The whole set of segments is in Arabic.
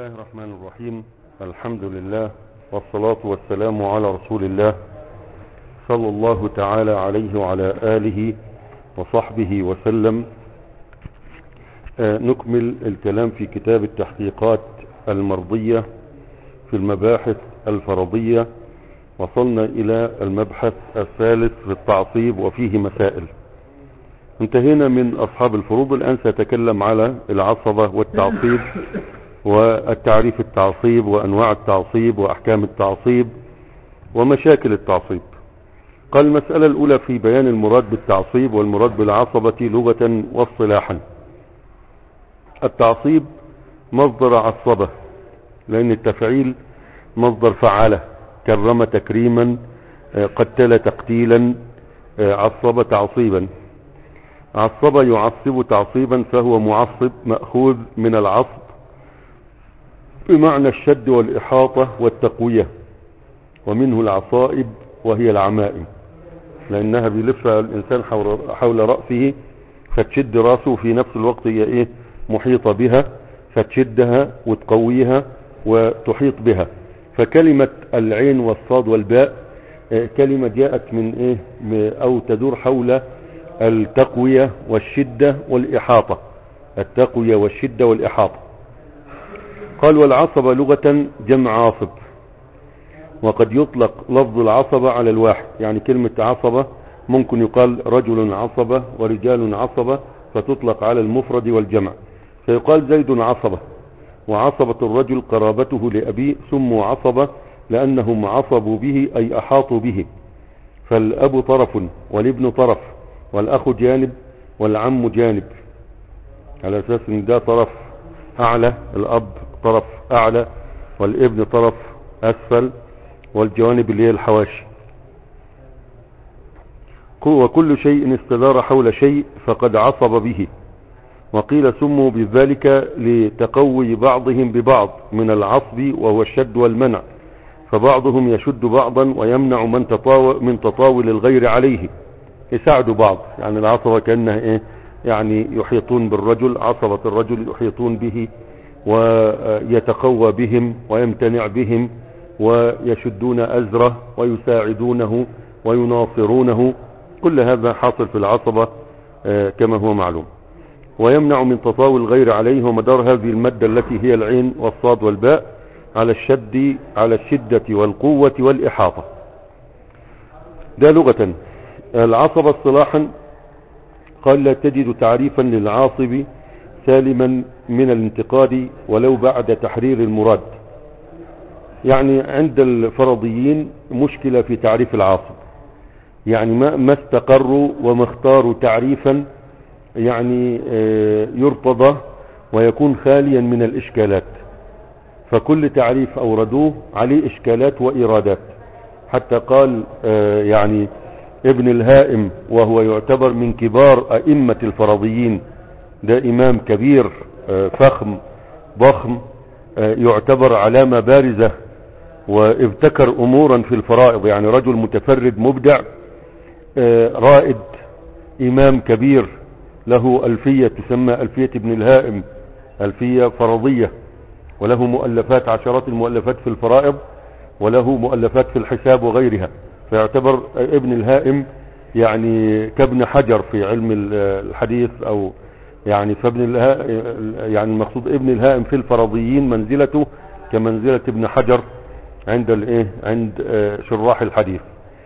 الله الرحمن الرحيم. الحمد لله والصلاة والسلام على رسول الله صلى الله تعالى عليه وعلى آله وصحبه وسلم. نكمل الكلام في كتاب التحقيقات المرضية في المباحث الفرضية. وصلنا إلى المبحث الثالث في التعصيب وفيه مسائل. انتهينا من أصحاب الفروض. الآن سأتكلم على العصبة والتعصيب والتعريف التعصيب وأنواع التعصيب وأحكام التعصيب ومشاكل التعصيب. قال المسألة الأولى في بيان المراد بالتعصيب والمراد بالعصبة لغة واصطلاحا. التعصيب مصدر عصبة، لأن التفعيل مصدر فعله، كرم تكريما، قتل تقتيلا، عصب تعصيبا. عصب يعصب تعصيبا، فهو معصب مأخوذ من العصب بمعنى الشد والإحاطة والتقوية، ومنه العصائب وهي العمائم، لأنها بيلفها الإنسان حول رأسه فتشد رأسه، في نفس الوقت هي محيطة بها، فتشدها وتقويها وتحيط بها. فكلمة العين والصاد والباء كلمة جاءت من أو تدور حول التقوية والشدة والإحاطة. التقوية والشدة والإحاطة. قال والعصبة لغة جمع عاصب، وقد يطلق لفظ العصبة على الواحد. يعني كلمة عصبة ممكن يقال رجل عصبة ورجال عصبة، فتطلق على المفرد والجمع. فيقال زيد عصبة، وعصبة الرجل قرابته لأبيه، سموا عصبة لأنهم عصبوا به أي أحاطوا به. فالأب طرف والابن طرف والأخ جانب والعم جانب، على أساس أن ده طرف أعلى، الأب طرف أعلى والابن طرف أسفل، والجوانب اللي هي الحواشي. وكل شيء استدار حول شيء فقد عصب به. وقيل سموا بذلك لتقوي بعضهم ببعض من العصب، وهو الشد والمنع، فبعضهم يشد بعضا ويمنع من تطاول الغير عليه، يساعدوا بعض. يعني العصبة كأنها يعني يحيطون بالرجل، عصبة الرجل يحيطون به ويتقوى بهم ويمتنع بهم ويشدون أزره ويساعدونه ويناصرونه. كل هذا حاصل في العصبة كما هو معلوم. ويمنع من تطاول الغير عليه. ومدار هذه المادة التي هي العين والصاد والباء على الشدة والقوة والإحاطة. ده لغة. العصبة اصطلاحا قال لا تجد تعريفا للعاصب سالما من الانتقاد ولو بعد تحرير المراد. يعني عند الفرضيين مشكلة في تعريف العاصب، يعني ما استقروا وما اختاروا تعريفا يعني يرتضى ويكون خاليا من الإشكالات. فكل تعريف أوردوه عليه إشكالات وإرادات. حتى قال يعني ابن الهائم، وهو يعتبر من كبار أئمة الفرضيين، ده إمام كبير فخم ضخم، يعتبر علامة بارزة، وابتكر أمورا في الفرائض. يعني رجل متفرد مبدع رائد، إمام كبير، له ألفية تسمى ألفية ابن الهائم، ألفية فرضية، وله مؤلفات، عشرات المؤلفات في الفرائض، وله مؤلفات في الحساب وغيرها. فيعتبر ابن الهائم يعني كابن حجر في علم الحديث، أو يعني يعني المقصود ابن الهائم في الفرضيين منزلته كمنزلة ابن حجر عند شراح الحديث.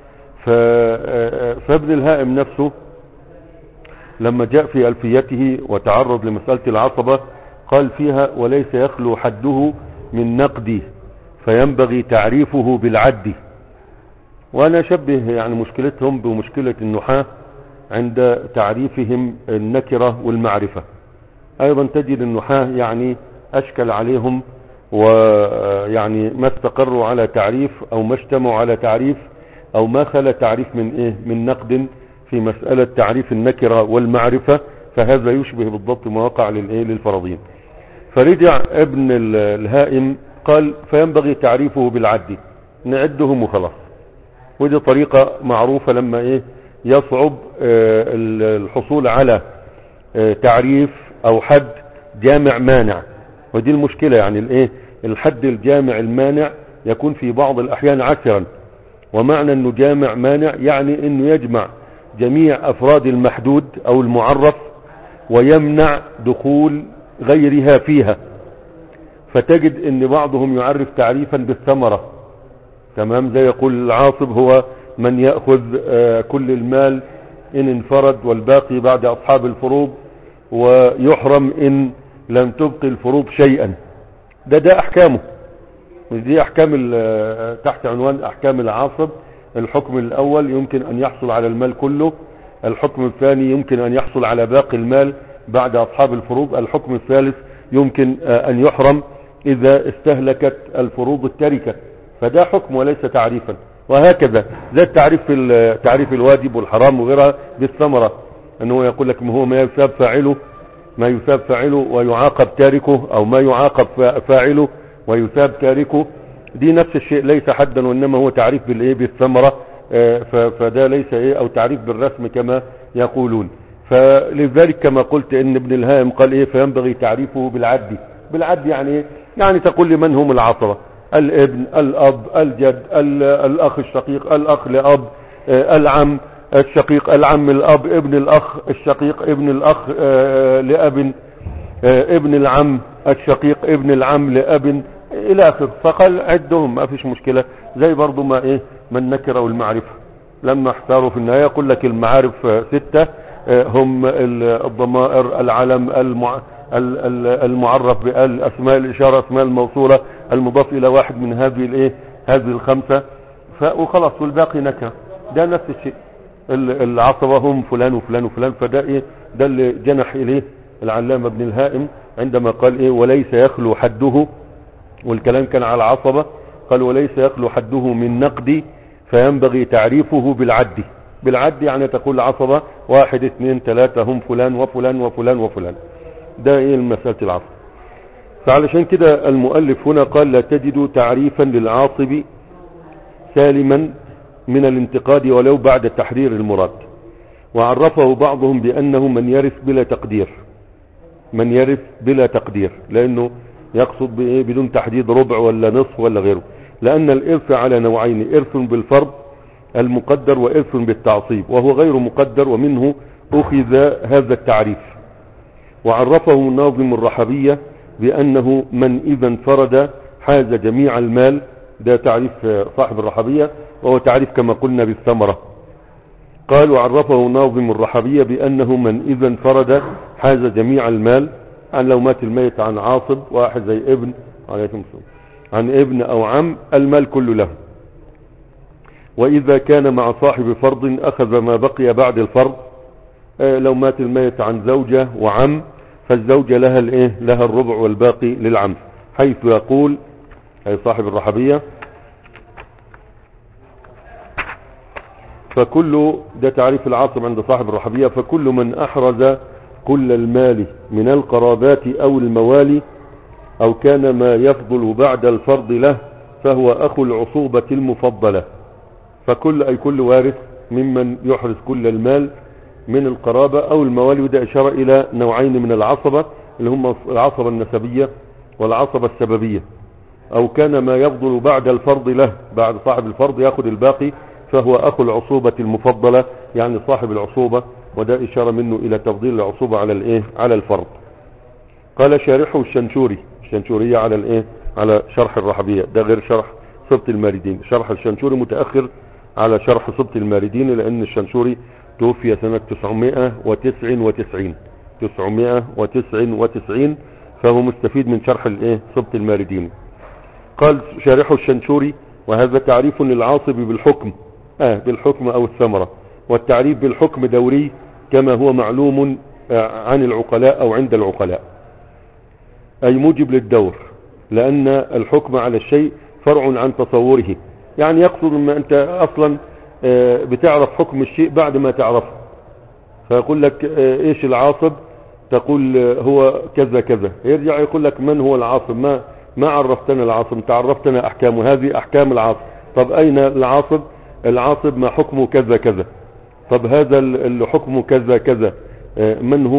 فابن الهائم نفسه لما جاء في ألفيته وتعرض لمسألة العصبة قال فيها وليس يخلو حده من نقد، فينبغي تعريفه بالعد. وأنا أشبه يعني مشكلتهم بمشكلة النحاة عند تعريفهم النكرة والمعرفة. أيضا تجد النحاة يعني أشكل عليهم، ويعني ما استقروا على تعريف أو ما اجتمعوا على تعريف أو ما خلا تعريف من نقد في مسألة تعريف النكرة والمعرفة. فهذا يشبه بالضبط ما وقع للفرضين. فرجع ابن الهائم قال فينبغي تعريفه بالعد، نعدهم وخلاص. ودي طريقة معروفة لما يصعب الحصول على تعريف او حد جامع مانع. ودي المشكلة، يعني الحد الجامع المانع يكون في بعض الأحيان عسرا. ومعنى أنه جامع مانع يعني أنه يجمع جميع أفراد المحدود أو المعرف ويمنع دخول غيرها فيها. فتجد أن بعضهم يعرف تعريفا بالثمرة، تمام، زي يقول العاصب هو من يأخذ كل المال إن انفرد والباقي بعد أصحاب الفروض، ويحرم إن لم تبقي الفروض شيئا. ده أحكامه، دي أحكام تحت عنوان أحكام العاصب. الحكم الأول يمكن أن يحصل على المال كله، الحكم الثاني يمكن أن يحصل على باقي المال بعد أصحاب الفروض، الحكم الثالث يمكن أن يحرم إذا استهلكت الفروض التركة. فده حكم وليس تعريفا. وهكذا زي التعريف في تعريف الواجب والحرام وغيرها بالثمرة، أنه يقول لك هو ما يثاب فاعله ويعاقب تاركه، أو ما يعاقب فاعله ويثاب تاركه. دي نفس الشيء، ليس حدا وإنما هو تعريف بالثمرة. فده ليس أو تعريف بالرسم كما يقولون. فلذلك كما قلت ان ابن الهائم قال فينبغي تعريفه بالعد يعني تقول لي من هم العصبة: الابن، الاب، الجد، الاخ الشقيق، الاخ لاب، العم الشقيق، العم الاب، ابن الاخ الشقيق، ابن الاخ لاب، ابن العم الشقيق، ابن العم لاب، الى اخره. فقال عدهم ما فيش مشكلة. زي برضو ما النكرة والمعرفة لما احتاروا في النهاية يقول لك المعارف 6 هم الضمائر، العلم، المعرف بالاسماء الاشارة، اسماء الموصولة، المضاف الى واحد من هذه ال5 وخلاص، والباقي نكرة. ده نفس الشيء. العصبة هم فلان وفلان وفلان. فده ده اللي جنح اليه العلامة ابن الهائم عندما قال وليس يخلو حده، والكلام كان على العصبة، قال وليس يخلو حده من نقد، فينبغي تعريفه بالعد يعني تقول عصبة 1 2 3 هم فلان وفلان وفلان وفلان. ده المسألة العصب. فعلشان كده المؤلف هنا قال: لا تجد تعريفا للعاصب سالما من الانتقاد ولو بعد تحرير المراد. وعرفه بعضهم بأنه من يرث بلا تقدير، لأنه يقصد بدون تحديد ربع ولا نصف ولا غيره، لأن الإرث على نوعين: إرث بالفرض المقدر وإرث بالتعصيب، وهو غير مقدر، ومنه أخذ هذا التعريف. وعرفه الناظم الرحبية بأنه من إذا انفرد حاز جميع المال. ده تعريف صاحب الرحبية، وهو تعريف كما قلنا بالثمرة. قال: وعرفه ناظم الرحبية بأنه من إذا انفرد حاز جميع المال، عن لو مات الميت عن عاصب، واحد زي ابن عن ابن أو عم، المال كله له. وإذا كان مع صاحب فرض أخذ ما بقي بعد الفرض. لو مات الميت عن زوجة وعم، فالزوجة لها الربع والباقي للعم، حيث يقول أي صاحب الرحبية: فكل، ده تعريف العاصب عند صاحب الرحبية: فكل من أحرز كل المال من القرابات أو الموالي، أو كان ما يفضل بعد الفرض له، فهو أخو العصوبة المفضلة. كل وارث ممن يحرز كل المال من القرابة أو الموالي. وده إشارة إلى نوعين من العصبة، اللي هم العصبة النسبية والعصبة السببية. أو كان ما يفضل بعد الفرض له، بعد صاحب الفرض يأخذ الباقي، فهو أخو العصوبة المفضلة، يعني صاحب العصوبة. وده إشارة منه إلى تفضيل العصوبة على الفرض. قال شارحه الشنشورية على شرح الرحبية. ده غير شرح سبط الماردين. شرح الشنشوري متأخر على شرح سبط الماردين، لأن الشنشوري توفي سنة 999، فهو مستفيد من شرح سبط الماردين. قال شارحه الشنشوري: وهذا تعريف للعاصب بالحكم أو الثمرة. والتعريف بالحكم دوري كما هو معلوم عن العقلاء أو عند العقلاء، أي موجب للدور، لأن الحكم على الشيء فرع عن تصوره. يعني يقصد ما أنت أصلا بتعرف حكم الشيء بعد ما تعرفه. فيقول لك إيش العاصب، تقول هو كذا كذا، يرجع يقول لك من هو العاصب، ما عرفتنا العاصب، انت عرفتنا أحكامه، هذه أحكام العاصب. طب أين العاصب ما حكمه كذا كذا. طب هذا اللي حكمه كذا كذا من هو؟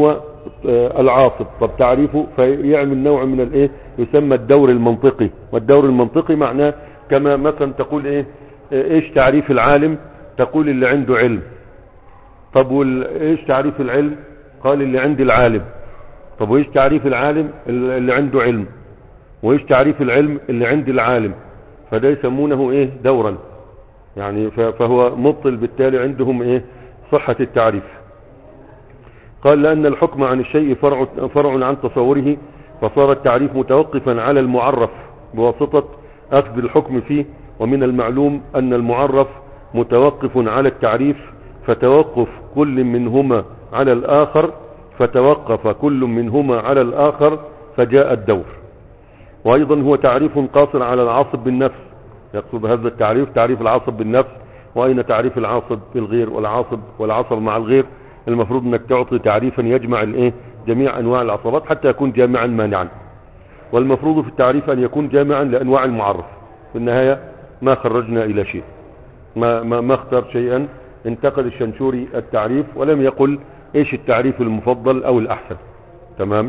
العاصب. طب تعريفه فيعمل نوع من الايه يسمى الدور المنطقي. والدور المنطقي معناه كما مثلا تقول ايش تعريف العالم؟ تقول اللي عنده علم. طب ايش تعريف العلم؟ قال اللي عند العالم. طب وايش تعريف العالم؟ اللي عنده علم. وايش تعريف العلم؟ اللي عند العالم. فده يسمونه دورا يعني، فهو مبطل بالتالي عندهم صحة التعريف. قال لأن الحكم عن الشيء فرع عن تصوره، فصار التعريف متوقفا على المعرف بواسطة أخذ الحكم فيه. ومن المعلوم أن المعرف متوقف على التعريف، فتوقف كل منهما على الآخر فتوقف كل منهما على الآخر فجاء الدور. وأيضا هو تعريف قاصر على العاصب بالنفس. يقصد هذا التعريف تعريف العاصب بالنفس. وأين تعريف العاصب بالغير والعصب مع الغير؟ المفروض انك تعطي تعريفا يجمع جميع انواع العصبات حتى يكون جامعا مانعا. والمفروض في التعريف ان يكون جامعا لانواع المعرف. في النهاية ما خرجنا الى شيء، ما اختار شيئا. انتقد الشنشوري التعريف ولم يقل ايش التعريف المفضل او الاحسن. تمام.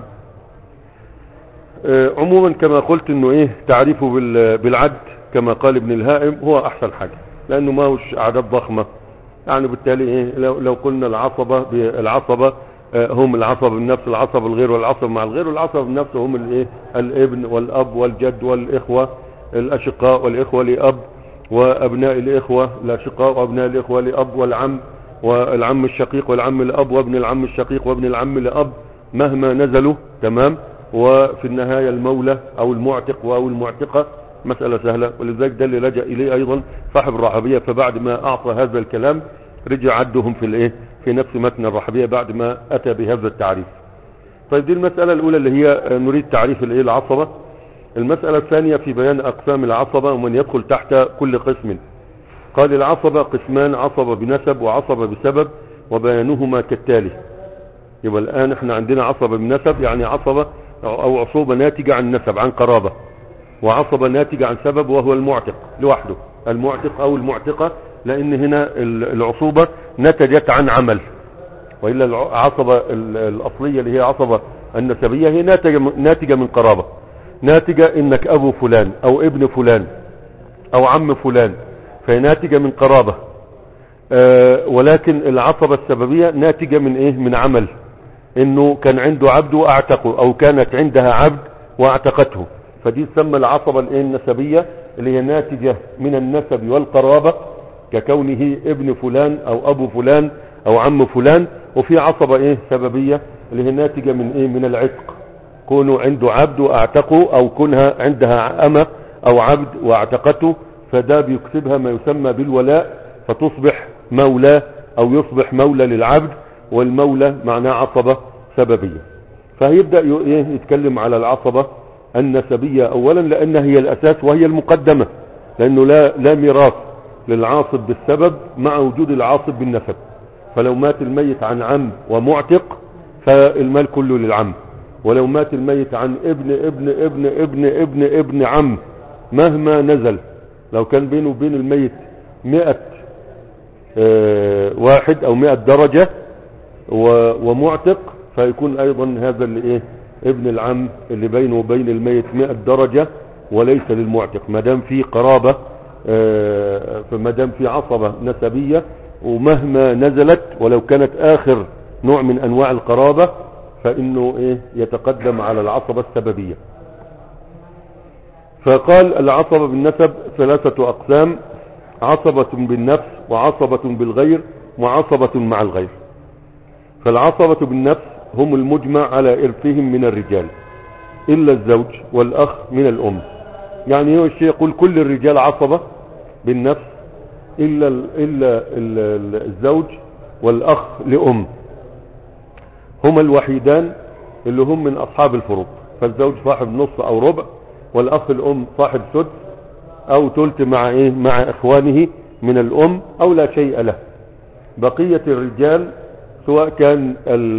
عموما كما قلت انه تعريفه بالعد كما قال ابن الهائم هو احسن حاجة، لانه ما هوش اعداد ضخمة يعني. بالتالي لو قلنا العصبة هم العصب بالنفس، العصب الغير والعصب مع الغير. والعصب بالنفس هم الابن والاب والجد والاخوة الاشقاء والاخوة لاب وابناء الاخوة الاشقاء وابناء الاخوة لاب والعم الشقيق والعم لاب وابن العم الشقيق وابن العم لاب مهما نزلوا. تمام. وفي النهاية المولى او المعتق او المعتقة. مسألة سهلة. ولذلك ده اللي لجأ إليه أيضا صاحب الرحبية، فبعد ما أعطى هذا الكلام رجع عدهم في نفس متن الرحبية بعد ما أتى بهذا التعريف. طيب دي المسألة الأولى اللي هي نريد تعريف العصبة. المسألة الثانية في بيان أقسام العصبة ومن يدخل تحت كل قسم. قال العصبة قسمان: عصبة بنسب وعصبة بسبب، وبيانهما كالتالي. يبقى الآن احنا عندنا عصبة بنسب يعني عصبة أو عصوبة ناتجة عن نسب عن قرابة، وعصبة ناتجة عن سبب وهو المعتق لوحده، المعتق او المعتقة، لان هنا العصوبة نتجت عن عمل. وإلا العصبة الاصلية اللي هي عصبة النسبية هي ناتجة من قرابة، ناتجة انك ابو فلان او ابن فلان او عم فلان، فهي ناتجة من قرابة. ولكن العصبة السببية ناتجة من عمل، انه كان عنده عبد واعتقه او كانت عندها عبد واعتقته، فدي تسمى العصبة النسبية اللي هي ناتجة من النسب والقرابة ككونه ابن فلان او ابو فلان او عم فلان. وفي عصبة سببية اللي هي ناتجة من العتق، كونه عنده عبد واعتقه او كونها عندها امة او عبد واعتقته، فده بيكسبها ما يسمى بالولاء فتصبح مولاه او يصبح مولى للعبد، والمولى معناه عصبة سببية. فهيبدأ يتكلم على العصبة النسبية اولا لانها هي الاساس وهي المقدمة، لانه لا ميراث للعاصب بالسبب مع وجود العاصب بالنسب. فلو مات الميت عن عم ومعتق فالمال كله للعم، ولو مات الميت عن ابن ابن ابن ابن ابن ابن عم مهما نزل، لو كان بينه وبين الميت 100 واحد او 100 درجة ومعتق، فيكون ايضا هذا اللي ابن العم اللي بينه وبين الميت 100 درجة وليس للمعتق، ما دام في قرابة، فما دام في عصبة نسبية ومهما نزلت ولو كانت اخر نوع من انواع القرابة فانه يتقدم على العصبة السببية. فقال العصبة بالنسب 3 اقسام: عصبة بالنفس وعصبة بالغير وعصبة مع الغير. فالعصبة بالنفس هم المجمع على إرثهم من الرجال إلا الزوج والأخ من الأم. يعني هو الشيء يقول كل الرجال عصبة بالنفس إلا الزوج والأخ لأم، هما الوحيدان اللي هم من أصحاب الفروض. فالزوج صاحب نص أو ربع، والأخ الأم صاحب سدس أو ثلث مع إخوانه من الأم أو لا شيء له. بقية الرجال سواء كان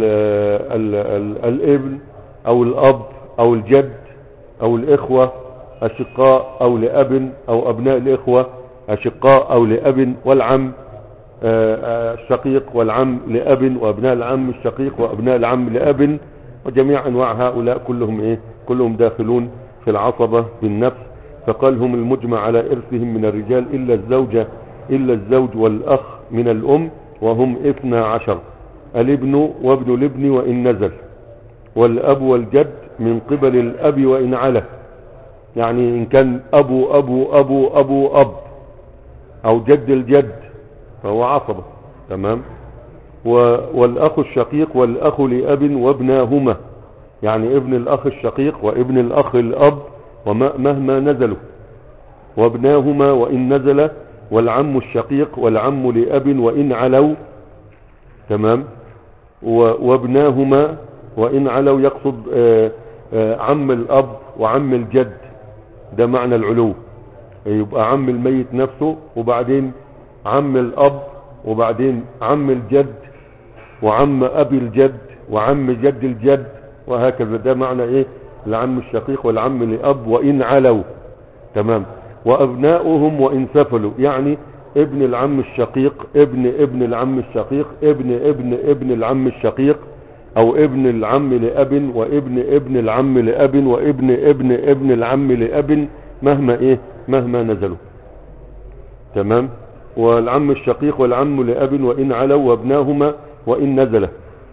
الابن او الاب او الجد او الاخوة اشقاء او لاب او ابناء الاخوة اشقاء او لاب والعم الشقيق والعم لأب، وأبناء العم الشقيق وأبناء العم لأب، وجميع أنواع هؤلاء كلهم إيه؟ كلهم داخلون في العصبة بالنفس. فقال هم المجمع على إرثهم من الرجال إلا الزوج والأخ من الأم، وهم 12: الابن وابن الابن وإن نزل، والأب والجد من قبل الأب وإن علا، يعني إن كان أبو أبو أبو أبو أب أو جد الجد فهو عصبة. تمام. والأخ الشقيق والأخ لأب وابناهما، يعني ابن الأخ الشقيق وابن الأخ الأب ومهما نزلوا، وابناهما وإن نزل، والعم الشقيق والعم لأب وإن علوا. تمام. وابناهما وإن علوا يقصد عم الأب وعم الجد، ده معنى العلو، يبقى عم الميت نفسه وبعدين عم الأب وبعدين عم الجد وعم أبي الجد وعم جد الجد وهكذا. ده معنى ايه؟ العم الشقيق والعم لأب وإن علوا. تمام. وأبناؤهم وإن سفلوا، يعني ابن العم الشقيق، ابن العم الشقيق، ابن العم الشقيق، او ابن العم لأب، وابن العم لأب، وابن العم لأب، مهما نزلوا. تمام. والعم الشقيق والعم لأب وإن علوا، وابناهما وإن نزل.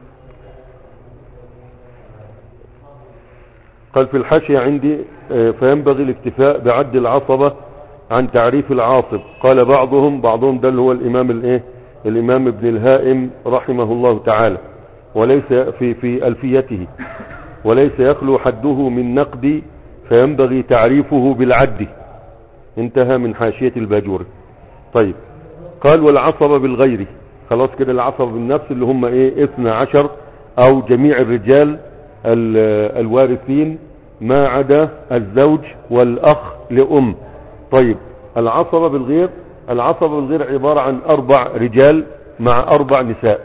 قال في الحاشية عندي فينبغي الاكتفاء بعد العصبة عن تعريف العاصب. قال بعضهم ده اللي هو الإمام ابن الهائم رحمه الله تعالى، وليس في ألفيته، وليس يخلو حده من نقد، فينبغي تعريفه بالعد. انتهى من حاشية الباجوري. طيب. قال والعصبة بالغير، خلاص كده العصبة بالنفس اللي هم 12 او جميع الرجال الوارثين ما عدا الزوج والأخ لأم. طيب. العصبة بالغير عبارة عن 4 رجال مع 4 نساء،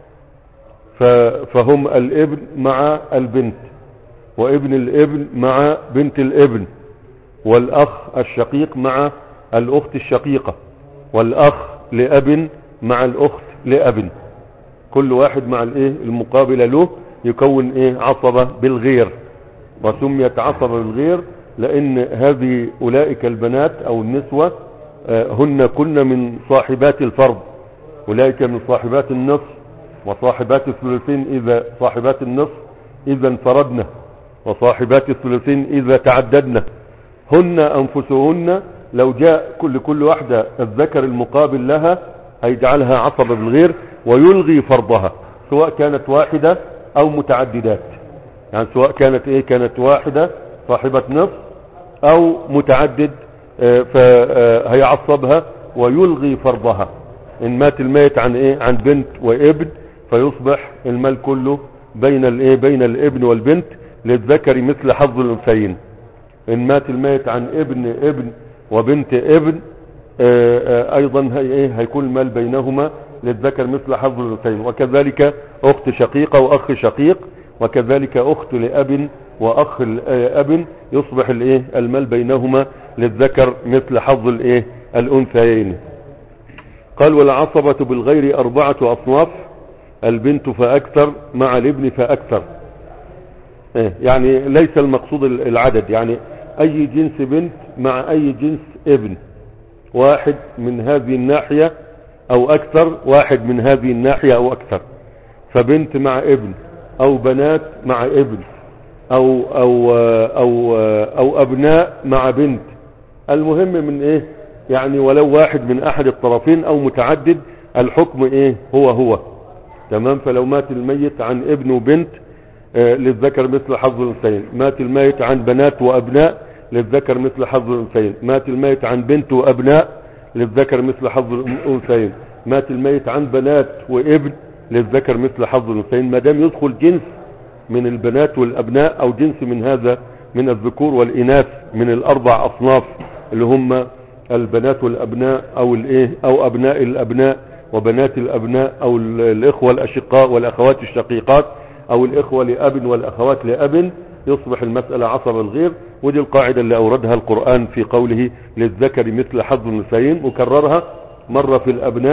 فهم الابن مع البنت، وابن الابن مع بنت الابن، والأخ الشقيق مع الأخت الشقيقة، والأخ لأب مع الأخت لأب، كل واحد مع المقابل له يكون عصبة بالغير. وسميت عصبة بالغير لأن هذه أولئك البنات أو النسوة هن كن من صاحبات الفرض، أولئك من صاحبات النصف وصاحبات الثلثين إذا صاحبات النصف إذا انفردنا، وصاحبات الثلثين إذا تعددنا. هن أنفسهن لو جاء كل واحدة الذكر المقابل لها هيجعلها عصبة بالغير ويلغي فرضها، سواء كانت واحدة أو متعددات، يعني سواء كانت واحدة صاحبة نصف أو متعدد، فهيعصبها ويلغي فرضها. إن مات الميت عن بنت وابن فيصبح المال كله بين الابن والبنت، للذكر مثل حظ الأنثيين. إن مات الميت عن ابن وبنت ابن أيضا هيكون المال بينهما للذكر مثل حظ الأنثيين. وكذلك أخت شقيقة وأخ شقيق، وكذلك أخت لأب وأخ لأب، يصبح المال بينهما للذكر مثل حظ الأنثيين. قال والعصبة بالغير 4 أصناف: البنت فأكثر مع الابن فأكثر. يعني ليس المقصود العدد، يعني أي جنس بنت مع أي جنس ابن، واحد من هذه الناحية أو أكثر، واحد من هذه الناحية أو أكثر. فبنت مع ابن أو بنات مع ابن أو أبناء مع بنت، المهم من يعني ولو واحد من أحد الطرفين أو متعدد، الحكم هو. تمام. فلو مات الميت عن ابن وبنت للذكر مثل حظ الأنثيين، مات الميت عن بنات وأبناء للذكر مثل حظ الأنثيين، مات الميت عن بنت وأبناء للذكر مثل حظ الأنثيين، مات الميت عن بنات وابن للذكر مثل حظ الأنثيين، ما دام يدخل جنس من البنات والأبناء أو جنس من هذا من الذكور والإناث من 4 أصناف اللي هم البنات والأبناء أو أبناء الأبناء وبنات الأبناء، أو الإخوة الأشقاء والأخوات الشقيقات، أو الإخوة لأب والأخوات لأب، يصبح المسألة عصبة الغير. ودي القاعدة اللي أوردها القرآن في قوله للذكر مثل حظ الأنثيين، وكررها مرة في الأبناء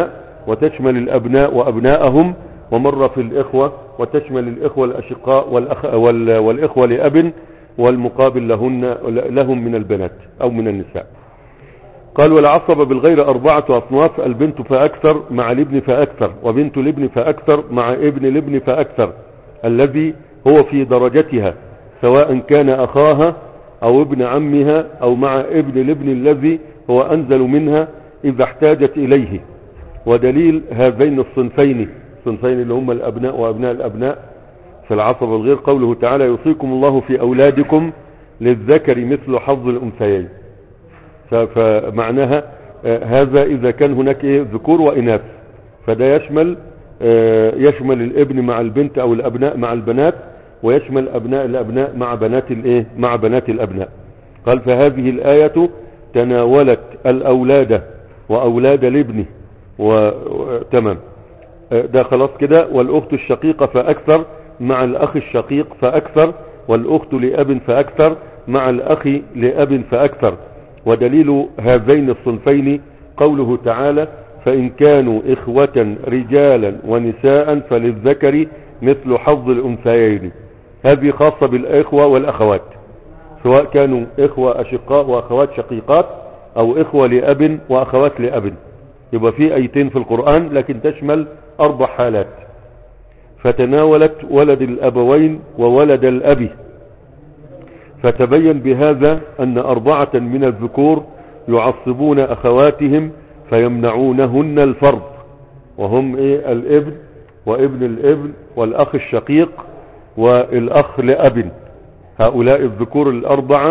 وتشمل الأبناء وأبناءهم، ومرة في الإخوة وتشمل الإخوة الأشقاء والإخوة لأب، والمقابل لهم من البنات أو من النساء. قال والعصب بالغير 4 أصناف: البنت فأكثر مع الابن فأكثر، وبنت الابن فأكثر مع ابن الابن فأكثر، الذي هو في درجتها سواء كان أخاها أو ابن عمها أو مع ابن الابن الذي هو أنزل منها إذا احتاجت إليه. ودليل هذين الصنفين اللي هم الأبناء وأبناء الأبناء في العصب الغير قوله تعالى: يوصيكم الله في أولادكم للذكر مثل حظ الأنثيين. فمعناها هذا إذا كان هناك ذكور وإناث، فده يشمل الابن مع البنت أو الأبناء مع البنات، ويشمل أبناء الأبناء مع بنات الأبناء. قال: فهذه الآية تناولت الأولاد وأولاد الابن تمام. ده خلاص كده. والأخت الشقيقة فأكثر مع الأخ الشقيق فأكثر، والأخت لأب فأكثر مع الأخ لأب فأكثر. ودليل هذين الصنفين قوله تعالى: فإن كانوا إخوة رجالا ونساء فللذكر مثل حظ الأنثيين. هذه خاصة بالإخوة والأخوات، سواء كانوا إخوة أشقاء وأخوات شقيقات، أو إخوة لأب وأخوات لأب. يبقى في آيتين في القرآن لكن تشمل 4 حالات. فتناولت ولد الأبوين وولد الأب. فتبين بهذا أن 4 من الذكور يعصبون أخواتهم فيمنعونهن الفرض، وهم الابن وابن الابن والأخ الشقيق والأخ لأب. هؤلاء الذكور 4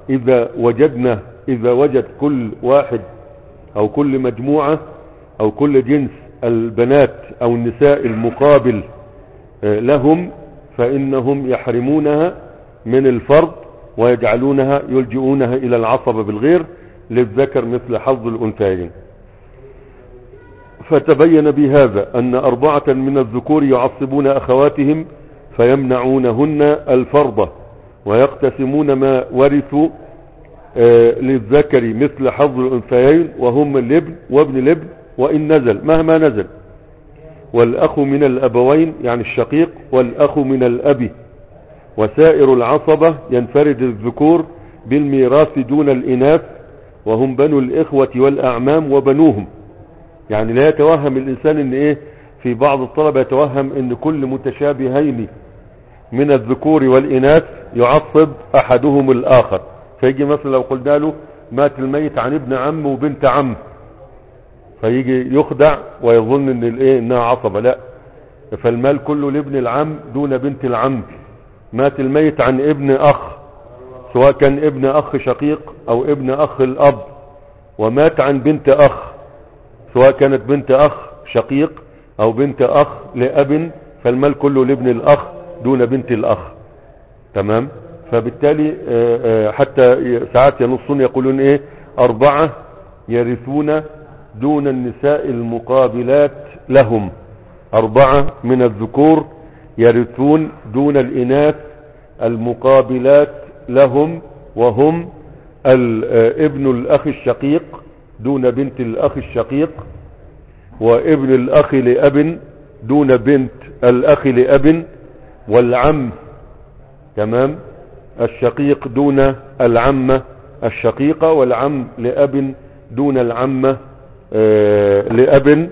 إذا وجد كل واحد أو كل مجموعة أو كل جنس البنات أو النساء المقابل لهم، فإنهم يحرمونها من الفرض يلجئونها إلى العصب بالغير للذكر مثل حظ الأنثيين. فتبين بهذا أن 4 من الذكور يعصبون أخواتهم فيمنعونهن الفرض، ويقتسمون ما ورثوا للذكر مثل حظ الأنثيين، وهم الابن وابن الابن وإن نزل مهما نزل، والأخ من الأبوين يعني الشقيق، والأخ من الأب. وسائر العصبة ينفرد الذكور بالميراث دون الإناث، وهم بنو الإخوة والأعمام وبنوهم. يعني لا يتوهم الإنسان إن في بعض الطلبة يتوهم إن كل متشابهين من الذكور والإناث يعصب أحدهم الآخر. فيجي مثلا لو قلنا له مات الميت عن ابن عم وبنت عم، فيجي يخدع ويظن ان انها عصبة. لا، فالمال كله لابن العم دون بنت العم. مات الميت عن ابن اخ، سواء كان ابن اخ شقيق او ابن اخ الاب، ومات عن بنت اخ، سواء كانت بنت اخ شقيق او بنت اخ لاب، فالمال كله لابن الاخ دون بنت الاخ. تمام. فبالتالي حتى ساعات ينصون يقولون 4 يرثون دون النساء المقابلات لهم. 4 من الذكور يرثون دون الإناث المقابلات لهم، وهم ابن الأخ الشقيق دون بنت الأخ الشقيق، وابن الأخ لأب دون بنت الأخ لأب، والعم تمام الشقيق دون العمة الشقيقة، والعم لأب دون العمة لأب.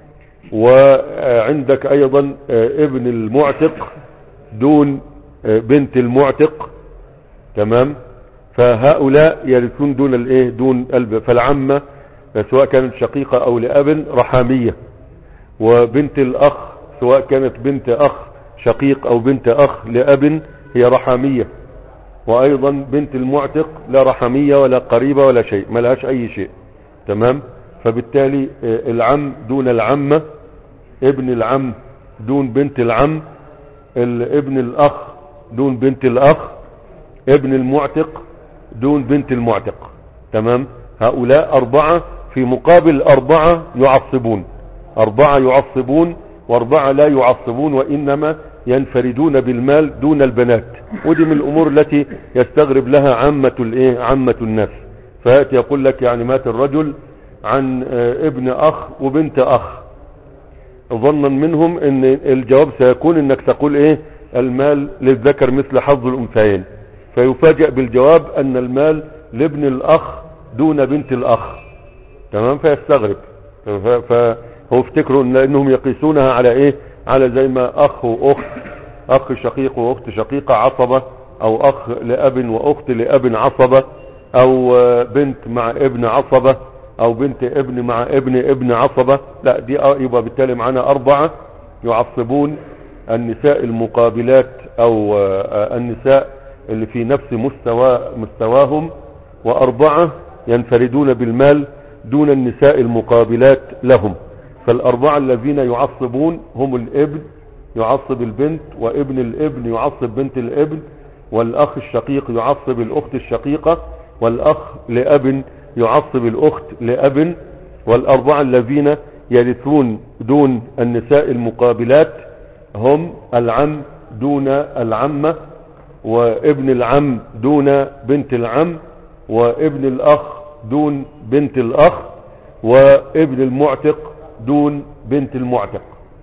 وعندك أيضا ابن المعتق دون بنت المعتق. تمام. فهؤلاء يرثون دون فالعمة سواء كانت شقيقة أو لأب رحامية، وبنت الأخ سواء كانت بنت أخ شقيق أو بنت أخ لأب هي رحامية. وأيضا بنت المعتق لا رحمية ولا قريبة ولا شيء، ما لهاش أي شيء. تمام. فبالتالي العم دون العمة، ابن العم دون بنت العم، ابن الأخ دون بنت الأخ، ابن المعتق دون بنت المعتق. تمام. هؤلاء 4 في مقابل 4 يعصبون. 4 يعصبون و4 لا يعصبون، وإنما ينفردون بالمال دون البنات. ودي من الأمور التي يستغرب لها عامة الناس. فيأتي يقول لك يعني مات الرجل عن ابن أخ وبنت أخ، ظنا منهم ان الجواب سيكون انك تقول ايه المال للذكر مثل حظ الانثيين، فيفاجأ بالجواب ان المال لابن الاخ دون بنت الاخ. تمام، فيستغرب. فهو افتكروا انهم يقيسونها على ايه، على زي ما اخ واخت، اخ شقيق واخت شقيقة عصبة، او اخ لاب واخت لاب عصبة، او بنت مع ابن عصبة، او بنت ابن مع ابن عصبة. لا، دي يبقى بالتالي معنا 4 يعصبون النساء المقابلات او النساء اللي في نفس مستواهم، و4 ينفردون بالمال دون النساء المقابلات لهم. فال4 الذين يعصبون هم الابن يعصب البنت، وابن الابن يعصب بنت الابن، والاخ الشقيق يعصب الاخت الشقيقة، والاخ لاب يعصب الاخت لاب. وال4 الذين يرثون دون النساء المقابلات هم العم دون العمة، وابن العم دون بنت العم، وابن الاخ دون بنت الاخ، وابن المعتق دون بنت المعتق.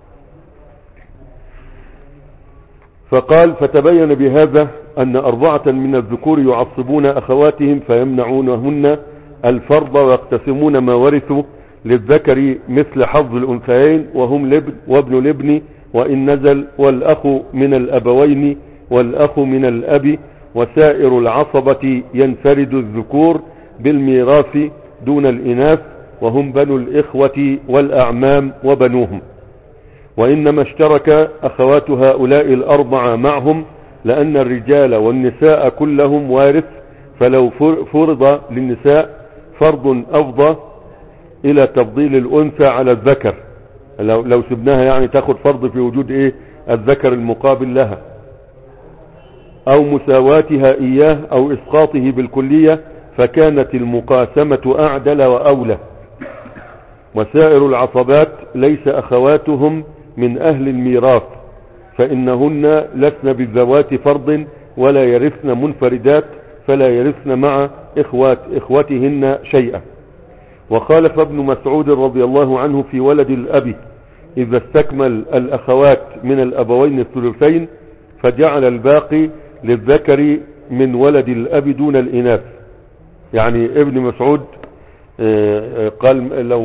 فقال فتبين بهذا ان 4 من الذكور يعصبون اخواتهم فيمنعونهن الفرض ويقتسمون ما ورثوا للذكر مثل حظ الانثيين، وهم الابن وابن الابن وان نزل، والاخ من الابوين والاخ من الاب، وسائر العصبة ينفرد الذكور بالميراث دون الاناث، وهم بنو الاخوة والاعمام وبنوهم. وانما اشترك اخوات هؤلاء ال4 معهم لان الرجال والنساء كلهم وارث، فلو فرض للنساء فرض افضى الى تفضيل الانثى على الذكر، لو سبناها يعني تاخد فرض في وجود ايه الذكر المقابل لها، او مساواتها اياه او اسقاطه بالكلية، فكانت المقاسمة اعدل واولى. وسائر العصبات ليس اخواتهم من اهل الميراث، فانهن لسن بالذوات فرض ولا يرثن منفردات، فلا يرثن مع اخوتهن شيئا. وخالف ابن مسعود رضي الله عنه في ولد الاب اذا استكمل الاخوات من الابوين الثلثين، فجعل الباقي للذكر من ولد الاب دون الاناث. يعني ابن مسعود قال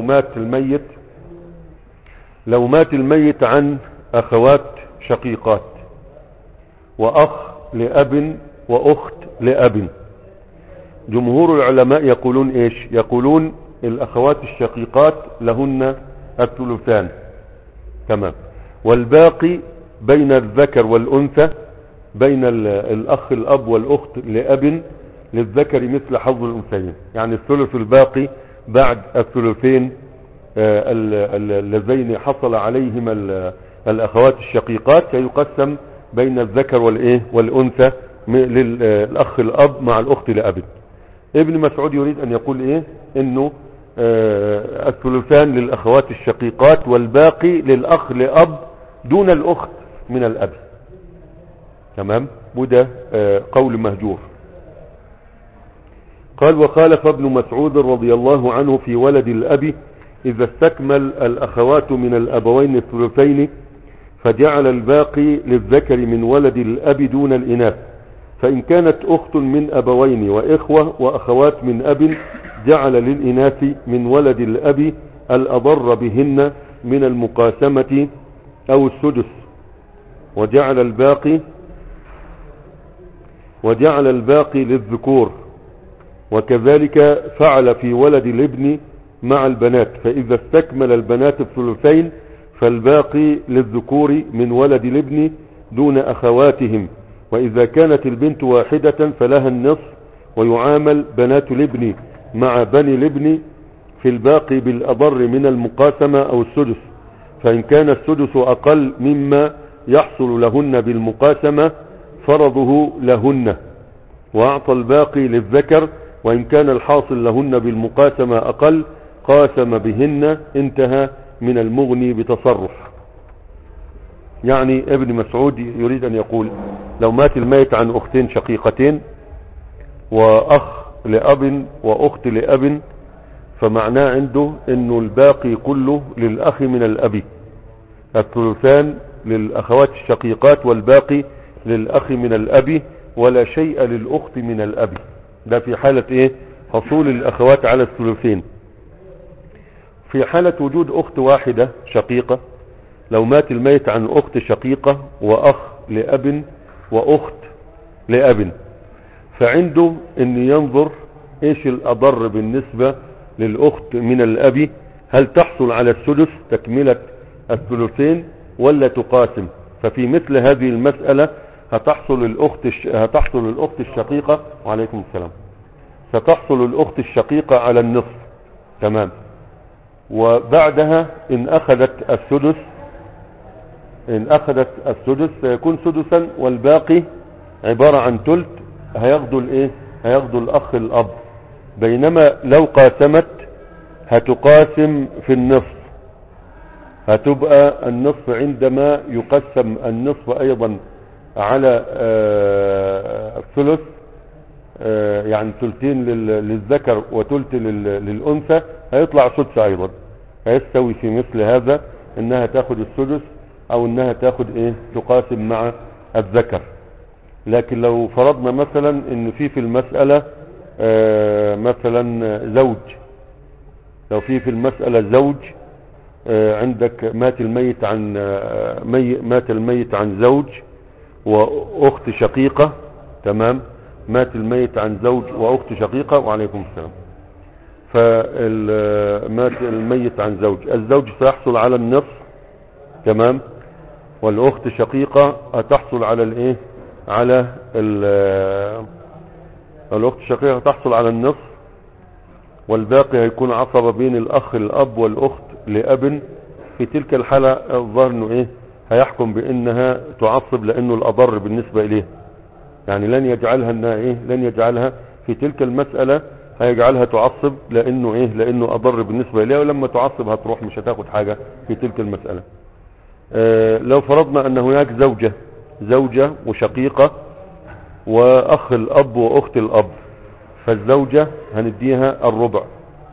لو مات الميت عن اخوات شقيقات واخ لاب واخت لاب، جمهور العلماء يقولون ايش؟ يقولون الاخوات الشقيقات لهن الثلثان. تمام. والباقي بين الذكر والانثى، بين الاخ الاب والاخت لاب للذكر مثل حظ الانثيين. يعني الثلث الباقي بعد الثلثين اللذين حصل عليهما الاخوات الشقيقات سيقسم بين الذكر والانثى للاخ الاب مع الاخت لاب. ابن مسعود يريد ان يقول ايه؟ انه الثلثان للاخوات الشقيقات والباقي للاخ لاب دون الاخت من الاب. تمام، وده قول مهجور. قال وخالف ابن مسعود رضي الله عنه في ولد الاب اذا استكمل الاخوات من الابوين الثلثين، فجعل الباقي للذكر من ولد الاب دون الاناث. فان كانت اخت من ابوين واخوة واخوات من اب، جعل للاناث من ولد الاب الاضر بهن من المقاسمة او السدس، وجعل الباقي للذكور. وكذلك فعل في ولد الابن مع البنات، فإذا استكمل البنات الثلثين فالباقي للذكور من ولد الابن دون أخواتهم. وإذا كانت البنت واحدة فلها النصف، ويعامل بنات الابن مع بني الابن في الباقي بالأضر من المقاسمة أو السدس. فإن كان السدس أقل مما يحصل لهن بالمقاسمة فرضه لهن، وأعطى الباقي للذكر. وإن كان الحاصل لهن بالمقاسمة أقل قاسم بهن. انتهى من المغني بتصرف. يعني ابن مسعود يريد أن يقول لو مات الميت عن أختين شقيقتين وأخ لأب وأخت لأب، فمعناه عنده أنه الباقي كله للأخ من الأب، الثلثان للأخوات الشقيقات والباقي للأخ من الأب، ولا شيء للأخت من الأب. ده في حالة ايه؟ حصول الأخوات على الثلثين. في حالة وجود أخت واحدة شقيقة، لو مات الميت عن أخت شقيقة وأخ لأب وأخت لأب، فعنده ان ينظر ايش الأضر بالنسبة للأخت من الأب، هل تحصل على السدس تكملة الثلثين ولا تقاسم. ففي مثل هذه المسألة هتحصل الأخت الشقيقة، وعليكم السلام، ستحصل الأخت الشقيقة على النصف، تمام. وبعدها إن أخذت السدس سيكون سدسا، والباقي عبارة عن ثلث هياخدوا الأخ الأب. بينما لو قاسمت هتقاسم في النصف، هتبقى النصف عندما يقسم النصف أيضا على الثلث، يعني ثلثين للذكر وثلث للأنثى، هيطلع سدس أيضا. هيستوي في مثل هذا انها تاخد السدس او انها تاخد ايه، تقاسم مع الذكر. لكن لو فرضنا مثلا ان في المسألة مثلا زوج، لو في المسألة زوج، عندك مات الميت عن زوج واخت شقيقة، تمام. مات الميت عن زوج واخت شقيقة، وعليكم السلام. فمات الميت عن زوج، الزوج سيحصل على النصف، تمام. والاخت شقيقة هتحصل على الايه، على الاخت الشقيقة تحصل على النصف، والباقي هيكون عصبة بين الاخ الاب والاخت لاب. في تلك الحالة الظاهر انه ايه، هيحكم بانها تعصب لانه الاضر بالنسبة اليه، يعني لن يجعلها انها ايه، لن يجعلها في تلك المسألة، هيجعلها تعصب لانه ايه، لانه اضر بالنسبة اليه، ولما تعصب هتروح مش هتاخد حاجة في تلك المسألة. لو فرضنا ان هناك زوجة وشقيقة واخ الاب واخت الاب، فالزوجة هنديها الربع،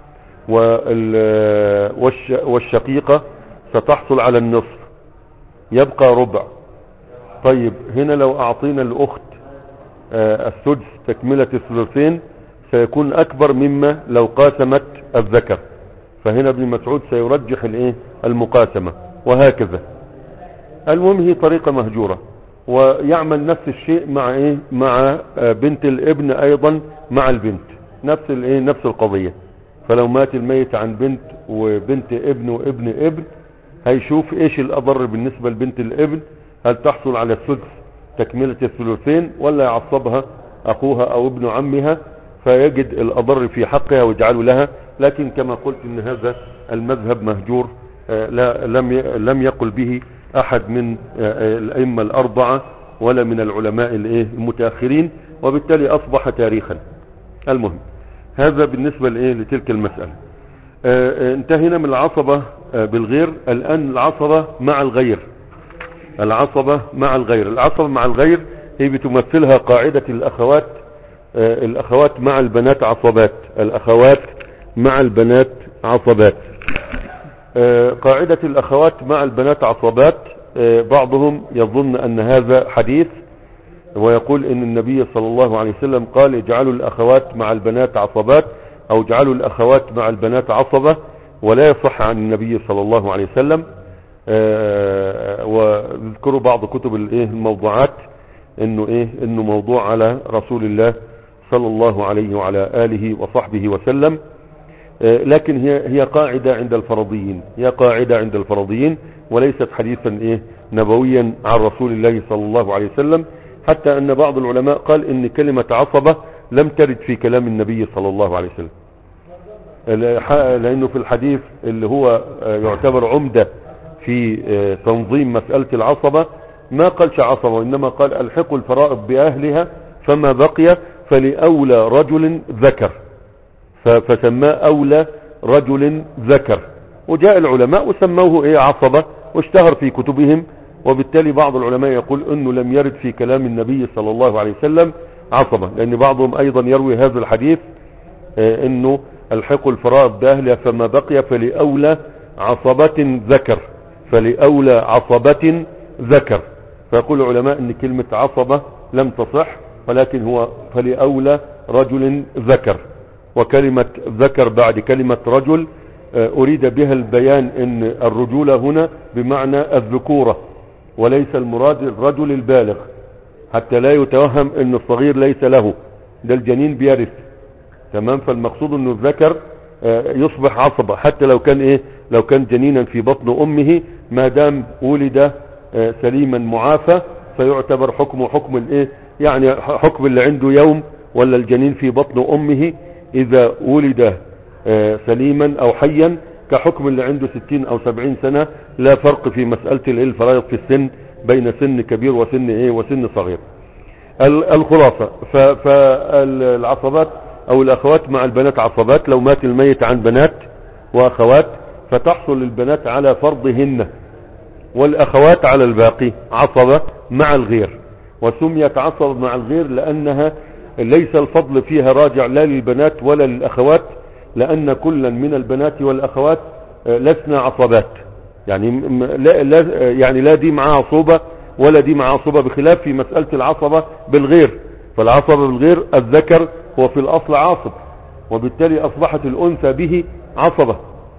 والشقيقة ستحصل على النصف، يبقى ربع. طيب هنا لو اعطينا الاخت السدس تكملة الثلثين سيكون اكبر مما لو قاسمت الذكر، فهنا ابن مسعود سيرجح الايه، المقاسمة، وهكذا. المهم هي طريقة مهجورة. ويعمل نفس الشيء مع ايه، مع بنت الابن ايضا مع البنت، نفس الايه، نفس القضية. فلو مات الميت عن بنت وبنت ابن وابن ابن، هيشوف ايش الاضر بالنسبة لبنت الابن، هل تحصل على السدس تكملة الثلثين ولا يعصبها اخوها او ابن عمها، فيجد الاضر في حقها ويجعله لها. لكن كما قلت ان هذا المذهب مهجور، لم يقل به احد من الائمة الاربعة ولا من العلماء المتاخرين، وبالتالي اصبح تاريخا. المهم هذا بالنسبة لتلك المسألة. انتهينا من العصبة بالغير. الان العصبة مع الغير. العصبة مع الغير هي بتمثلها قاعدة الاخوات مع البنات عصبات. الاخوات مع البنات عصبات. قاعدة الاخوات مع البنات عصبات، بعضهم يظن ان هذا حديث، ويقول ان النبي صلى الله عليه وسلم قال اجعلوا الاخوات مع البنات عصبات، او اجعلوا الاخوات مع البنات عصبة، ولا يصح عن النبي صلى الله عليه وسلم. وذكروا بعض كتب الموضوعات انه موضوع على رسول الله صلى الله عليه وعلى آله وصحبه وسلم. لكن هي قاعدة عند الفرضيين، وليست حديثا نبويا عن رسول الله صلى الله عليه وسلم. حتى ان بعض العلماء قال ان كلمة عصبة لم ترد في كلام النبي صلى الله عليه وسلم، لانه في الحديث اللي هو يعتبر عمدة في تنظيم مسألة العصبة ما قالش عصبة، وانما قال الحقوا الفرائض باهلها فما بقي فلأولى رجل ذكر، فسماه اولى رجل ذكر. وجاء العلماء وسموه عصبة، واشتهر في كتبهم. وبالتالي بعض العلماء يقول انه لم يرد في كلام النبي صلى الله عليه وسلم عصبة، لان بعضهم ايضا يروي هذا الحديث انه الحقوا الفرائض باهلها فما بقي فلأولى عصبة ذكر، فلأولى عصبة ذكر. فيقول العلماء ان كلمة عصبة لم تصح، ولكن هو فلأولى رجل ذكر. وكلمة ذكر بعد كلمة رجل أريد بها البيان ان الرجولة هنا بمعنى الذكورة، وليس المراد الرجل البالغ، حتى لا يتوهم ان الصغير ليس له، ده الجنين بيرث. تمام. فالمقصود انه الذكر يصبح عصبة حتى لو كان ايه، لو كان جنينا في بطن امه، ما دام ولد سليما معافى فيعتبر حكمه حكم الايه، يعني حكم اللي عنده يوم، ولا الجنين في بطن امه اذا ولد سليما او حيا كحكم اللي عنده 60 او 70 سنة. لا فرق في مسألة الفرائض في السن بين سن كبير وسن ايه وسن صغير. الخلاصة فالعصبات او الاخوات مع البنات عصبات. لو مات الميت عن بنات واخوات فتحصل البنات على فرضهن، والاخوات على الباقي عصبة مع الغير. وسميت عصبة مع الغير لانها ليس الفضل فيها راجع لا للبنات ولا للاخوات، لان كلا من البنات والاخوات لسنا عصبات. يعني لا دي معها عصوبة ولا دي معها عصوبة، بخلاف في مسألة العصبة بالغير. فالعصبة بالغير الذكر هو في الاصل عاصب، وبالتالي اصبحت الانثى به عصبة.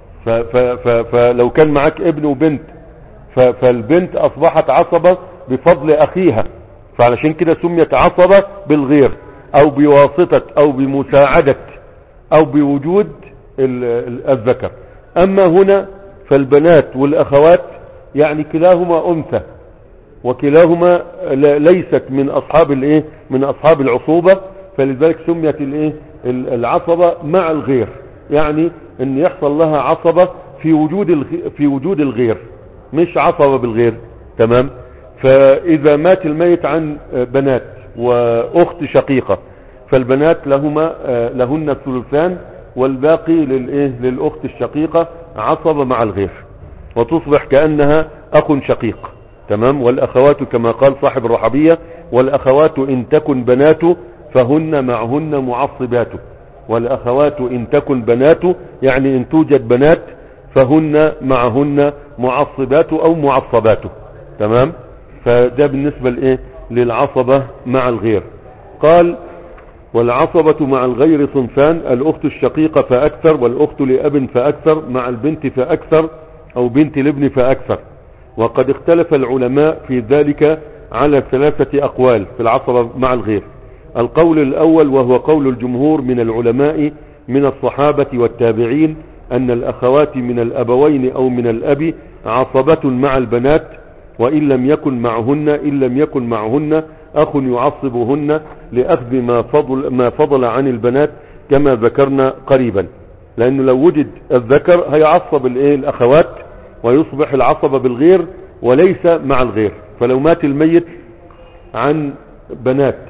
فلو كان معك ابن وبنت فالبنت اصبحت عصبة بفضل اخيها، فعلشان كده سميت عصبة بالغير او بواسطة او بمساعدة او بوجود الذكر. اما هنا فالبنات والاخوات يعني كلاهما انثى، وكلاهما ليست من اصحاب الايه، من اصحاب العصوبة، فلذلك سميت الايه العصبة مع الغير، يعني ان يحصل لها عصبة في وجود الغير، مش عصبة بالغير. تمام. فاذا مات الميت عن بنات واخت شقيقة فالبنات لهن الثلثان، والباقي للاخت الشقيقة عصبة مع الغير، وتصبح كأنها اخ شقيق. تمام. والاخوات كما قال صاحب الرحبية: والاخوات ان تكن بنات فهن معهن معصبات. والاخوات ان تكن بنات يعني ان توجد بنات فهن معهن معصبات او معصبات. تمام. فده بالنسبة للعصبة مع الغير. قال: والعصبة مع الغير صنفان: الاخت الشقيقة فاكثر، والاخت لاب فاكثر، مع البنت فاكثر، او بنت الابن فاكثر. وقد اختلف العلماء في ذلك على 3 اقوال في العصبة مع الغير. القول الاول وهو قول الجمهور من العلماء من الصحابة والتابعين ان الاخوات من الابوين او من الاب عصبة مع البنات، وان لم يكن معهن اخ يعصبهن لاخذ ما فضل عن البنات كما ذكرنا قريبا. لانه لو وجد الذكر هيعصب الاخوات ويصبح العصبة بالغير وليس مع الغير. فلو مات الميت عن بنات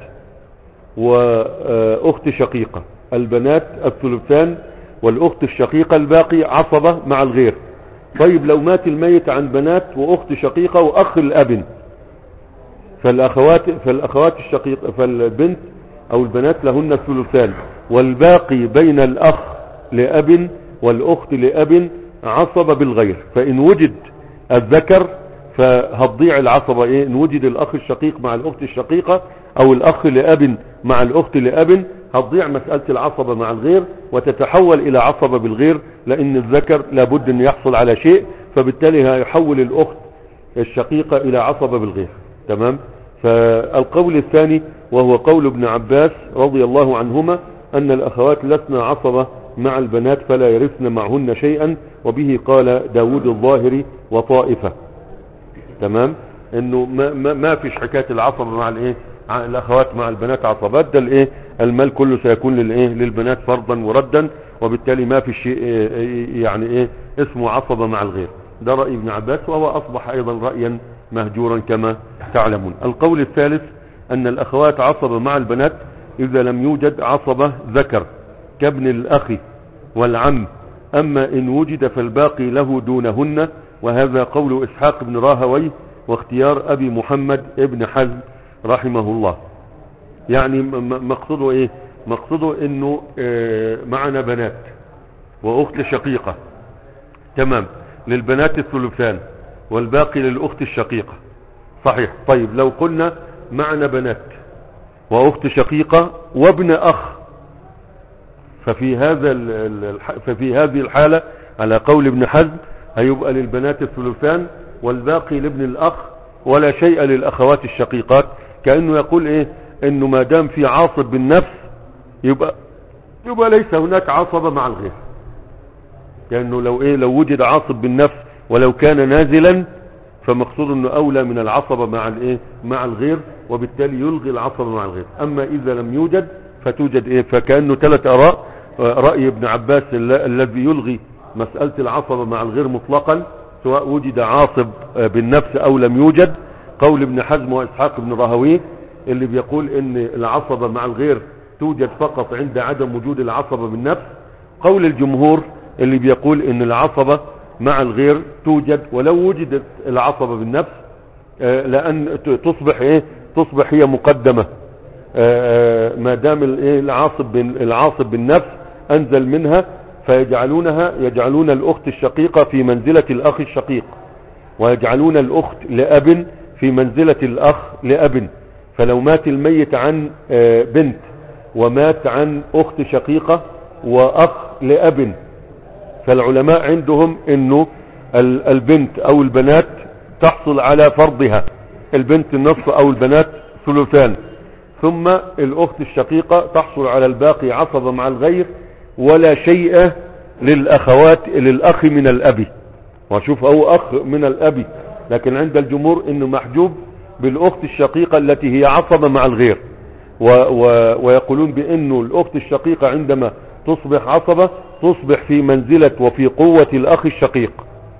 واخت شقيقة، البنات الثلثان والاخت الشقيقة الباقي عصبة مع الغير. طيب لو مات الميت عن بنات واخت شقيقة واخ الاب، فالاخوات الشقيقة، فالبنت او البنات لهن الثلثان، والباقي بين الاخ لاب والاخت لاب عصبة بالغير. فان وجد الذكر فهتضيع العصبة ان وجد الاخ الشقيق مع الاخت الشقيقة او الاخ لاب مع الاخت لاب، هتضيع مسألة العصبة مع الغير وتتحول الى عصبة بالغير، لان الذكر لابد ان يحصل على شيء، فبالتالي هيحول الاخت الشقيقة الى عصبة بالغير. تمام. فالقول الثاني وهو قول ابن عباس رضي الله عنهما ان الاخوات لسن عصبة مع البنات فلا يرثن معهن شيئا، وبه قال داود الظاهري وطائفة. تمام. انه ما فيش حكاية العصبة مع الاخوات مع البنات عصبات، ده المال كله سيكون للبنات فرضا وردا، وبالتالي ما في شيء يعني اسمه عصبة مع الغير. ده رأي ابن عباس، وهو اصبح ايضا رأيا مهجورا كما تعلمون. القول الثالث ان الاخوات عصبة مع البنات اذا لم يوجد عصبة ذكر كابن الاخ والعم، اما ان وجد فالباقي له دونهن، وهذا قول اسحاق بن راهويه واختيار ابي محمد ابن حزم رحمه الله. يعني مقصده مقصده انه معنا بنات واخت شقيقة. تمام. للبنات الثلثان والباقي للأخت الشقيقة. صحيح. طيب لو قلنا معنا بنات وأخت شقيقة وابن أخ، ففي هذه الحالة على قول ابن حزم هيبقى للبنات الثلثان والباقي لابن الأخ ولا شيء للأخوات الشقيقات. كأنه يقول ايه، انه ما دام في عاصب بالنفس يبقى ليس هناك عصبة مع الغير. كأنه لو وجد عاصب بالنفس ولو كان نازلا فمقصود انه اولى من العصبة مع الغير، وبالتالي يلغي العصبة مع الغير. اما اذا لم يوجد فتوجد فكأنه 3 آراء. رأي ابن عباس الذي يلغي مسألة العصبة مع الغير مطلقا سواء وجد عاصب بالنفس او لم يوجد. قول ابن حزم واسحاق بن راهويه اللي بيقول ان العصبة مع الغير توجد فقط عند عدم وجود العصبة بالنفس. قول الجمهور اللي بيقول ان العصبة مع الغير توجد ولو وجدت العصبة بالنفس، لان تصبح هي مقدمة ما دام العاصب بالنفس انزل منها، يجعلون الاخت الشقيقة في منزلة الاخ الشقيق، ويجعلون الاخت لاب في منزلة الاخ لاب. فلو مات الميت عن بنت ومات عن اخت شقيقة واخ لاب، فالعلماء عندهم انه البنت او البنات تحصل على فرضها، البنت النصف او البنات ثلثان، ثم الاخت الشقيقة تحصل على الباقي عصبة مع الغير ولا شيء للاخ من الاب. وشوف او اخ من الاب، لكن عند الجمهور انه محجوب بالاخت الشقيقة التي هي عصبة مع الغير، ويقولون بانه الاخت الشقيقة عندما تصبح عصبة تصبح في منزلة وفي قوة الاخ الشقيق.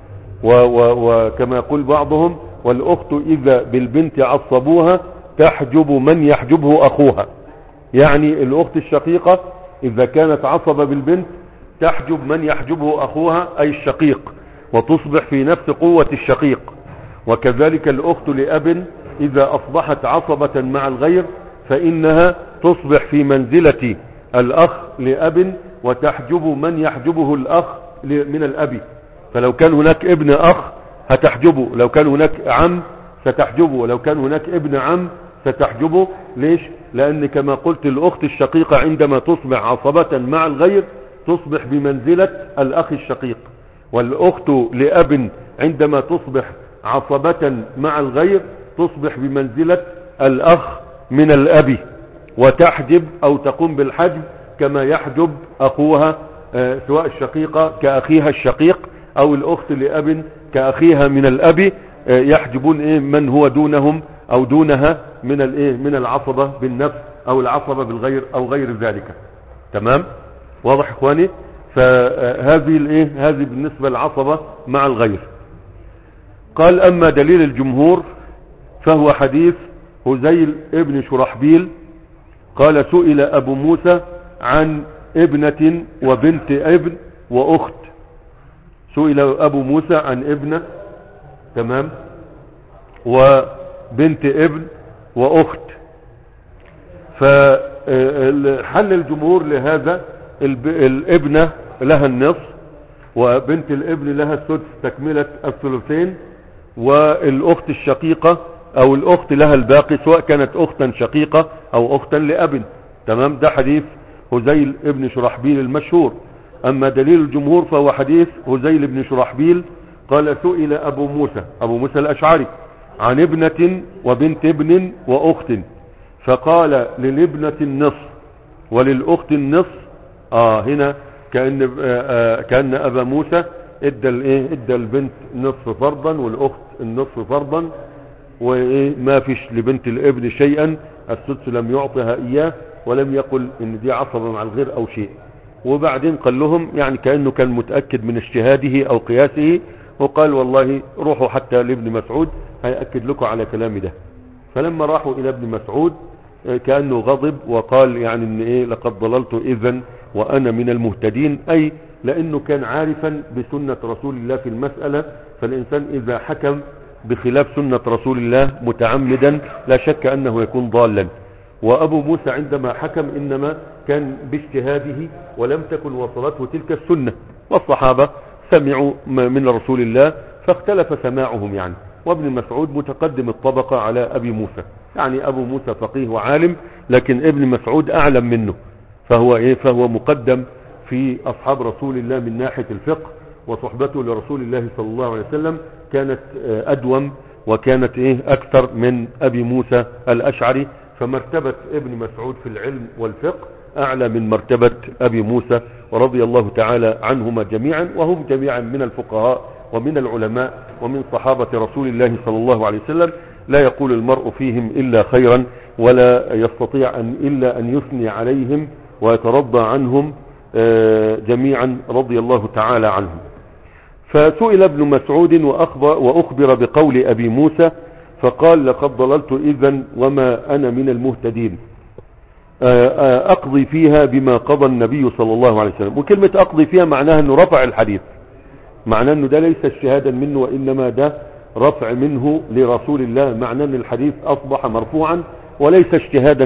وكما يقول بعضهم والاخت اذا بالبنت عصبوها تحجب من يحجبه اخوها. يعني الاخت الشقيقة اذا كانت عصبة بالبنت تحجب من يحجبه اخوها اي الشقيق، وتصبح في نفس قوة الشقيق. وكذلك الاخت لاب اذا اصبحت عصبة مع الغير فانها تصبح في منزلة الاخ لاب وتحجب من يحجبه الاخ من الاب. فلو كان هناك ابن اخ هتحجبه، لو كان هناك عم ستحجبه، ولو كان هناك ابن عم ستحجبه. ليش؟ لان كما قلت الاخت الشقيقة عندما تصبح عصبة مع الغير تصبح بمنزلة الاخ الشقيق، والاخت لاب عندما تصبح عصبة مع الغير تصبح بمنزلة الاخ من الاب، وتحجب او تقوم بالحجب كما يحجب اخوها، سواء الشقيقة كاخيها الشقيق او الاخت لاب كاخيها من الاب، يحجبون من هو دونهم او دونها من العصبة بالنفس او العصبة بالغير او غير ذلك. تمام؟ واضح اخواني؟ فهذه هذه بالنسبة للعصبة مع الغير. قال اما دليل الجمهور فهو حديث هزيل ابن شرحبيل قال سئل ابو موسى عن ابنة وبنت ابن واخت. سئل ابو موسى عن ابنة، تمام، وبنت ابن واخت. فحل الجمهور لهذا الابنة لها النصف وبنت الابن لها السدس تكملة الثلثين، والاخت الشقيقة او الاخت لها الباقي سواء كانت اختا شقيقة او اختا لاب. تمام؟ ده حديث هزيل ابن شرحبيل المشهور. اما دليل الجمهور فهو حديث هزيل ابن شرحبيل قال سئل ابو موسى الاشعري عن ابنة وبنت ابن واخت، فقال للابنة النصف وللاخت النصف. هنا كأن ابا موسى ادى البنت نصف فرضا والاخت النصف فرضا، وما فيش لبنت الابن شيئا، السدس لم يعطها اياه ولم يقل ان دي عصبة مع الغير او شيء. وبعدين قال لهم يعني كأنه كان متأكد من اجتهاده او قياسه، وقال والله روحوا حتى لابن مسعود هيأكد لكم على كلامي ده. فلما راحوا الى ابن مسعود كأنه غضب وقال يعني ان لقد ضللت اذن وانا من المهتدين، اي لانه كان عارفا بسنة رسول الله في المسألة. فالانسان اذا حكم بخلاف سنة رسول الله متعمدا لا شك انه يكون ضالا. وابو موسى عندما حكم انما كان باجتهاده ولم تكن وصلته تلك السنة، والصحابة سمعوا من رسول الله فاختلف سماعهم يعني. وابن مسعود متقدم الطبقة على أبي موسى، يعني أبو موسى فقيه وعالم، لكن ابن مسعود أعلم منه، فهو مقدم في أصحاب رسول الله من ناحية الفقه، وصحبته لرسول الله صلى الله عليه وسلم كانت أدوم وكانت أكثر من أبي موسى الأشعري. فمرتبة ابن مسعود في العلم والفقه أعلى من مرتبة أبي موسى، ورضي الله تعالى عنهما جميعا، وهم جميعا من الفقهاء ومن العلماء ومن صحابة رسول الله صلى الله عليه وسلم، لا يقول المرء فيهم إلا خيرا، ولا يستطيع إلا أن يثني عليهم ويترضى عنهم جميعا رضي الله تعالى عنهم. فسئل ابن مسعود وأخبر بقول أبي موسى فقال: لقد ضللت إذن وما أنا من المهتدين، أقضي فيها بما قضى النبي صلى الله عليه وسلم. وكلمة أقضي فيها معناها أنه رفع الحديث، معناه أنه ده ليس اجتهادا منه، وإنما ده رفع منه لرسول الله، معناه أن الحديث أصبح مرفوعا وليس اجتهادا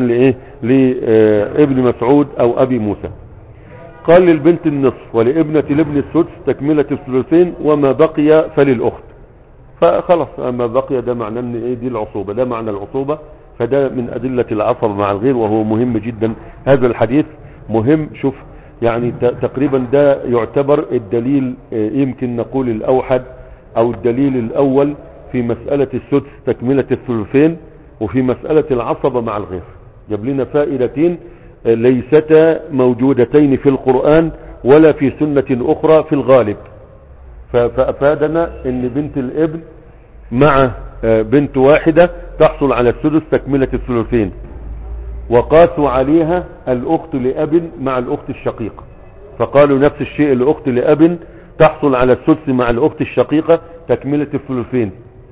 لابن مسعود أو أبي موسى. قال: للبنت النصف ولابنة الابن السدس تكملة الثلثين، وما بقي فللأخت. فخلص ما بقي ده معناه ان دي العصوبة، ده معنى العصوبة، فده من أدلة العصب مع الغير، وهو مهم جدا. هذا الحديث مهم. شوف يعني تقريبا ده يعتبر الدليل، يمكن نقول الأوحد أو الدليل الأول في مسألة السدس تكملة الثلثين، وفي مسألة العصبة مع الغير. جاب لنا فائدتين ليستا موجودتين في القرآن ولا في سنة أخرى في الغالب. فأفادنا ان بنت الابن مع بنت واحدة تحصل على السدس تكملة الثلثين، وقاسوا عليها الأخت لأب مع الأخت الشقيقة، فقالوا نفس الشيء، الأخت لأب تحصل على السدس مع الأخت الشقيقة تكملة الثلثين.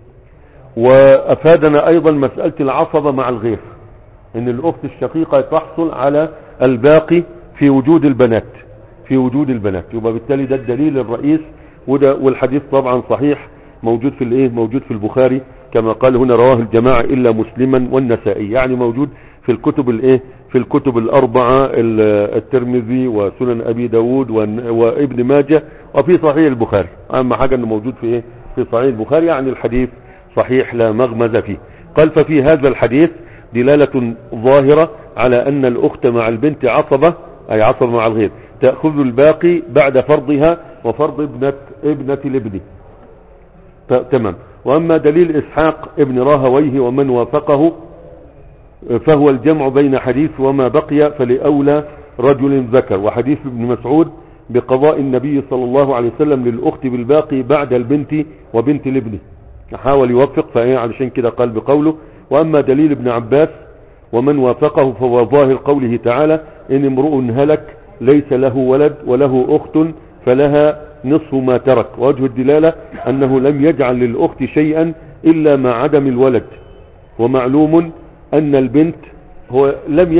وأفادنا أيضا مسألة العصبة مع الغير، ان الأخت الشقيقة تحصل على الباقي في وجود البنات، في وجود البنات. يبقى بالتالي ده الدليل الرئيس، وده والحديث طبعا صحيح، موجود في موجود في البخاري كما قال هنا رواه الجماعة إلا مسلما والنسائي، يعني موجود في الكتب في الكتب الأربعة، الترمذي وسنن أبي داود وابن ماجه، وفي صحيح البخاري. أهم حاجة أنه موجود في صحيح البخاري، يعني الحديث صحيح لا مغمز فيه. قال: ففي هذا الحديث دلالة ظاهرة على أن الأخت مع البنت عصبة، أي عصبة مع الغير، تأخذ الباقي بعد فرضها وفرض ابنة الابن. تمام. وأما دليل إسحاق ابن راهويه ومن وافقه فهو الجمع بين حديث وما بقي فلأولى رجل ذكر، وحديث ابن مسعود بقضاء النبي صلى الله عليه وسلم للأخت بالباقي بعد البنت وبنت الابن. حاول يوفق، علشان كده قال بقوله: وأما دليل ابن عباس ومن وافقه فهو ظاهر قوله تعالى: إن امرؤ هلك ليس له ولد وله أخت فلها نصف ما ترك. ووجه الدلالة أنه لم يجعل للأخت شيئا إلا مع عدم الولد، ومعلوم أن البنت هو لم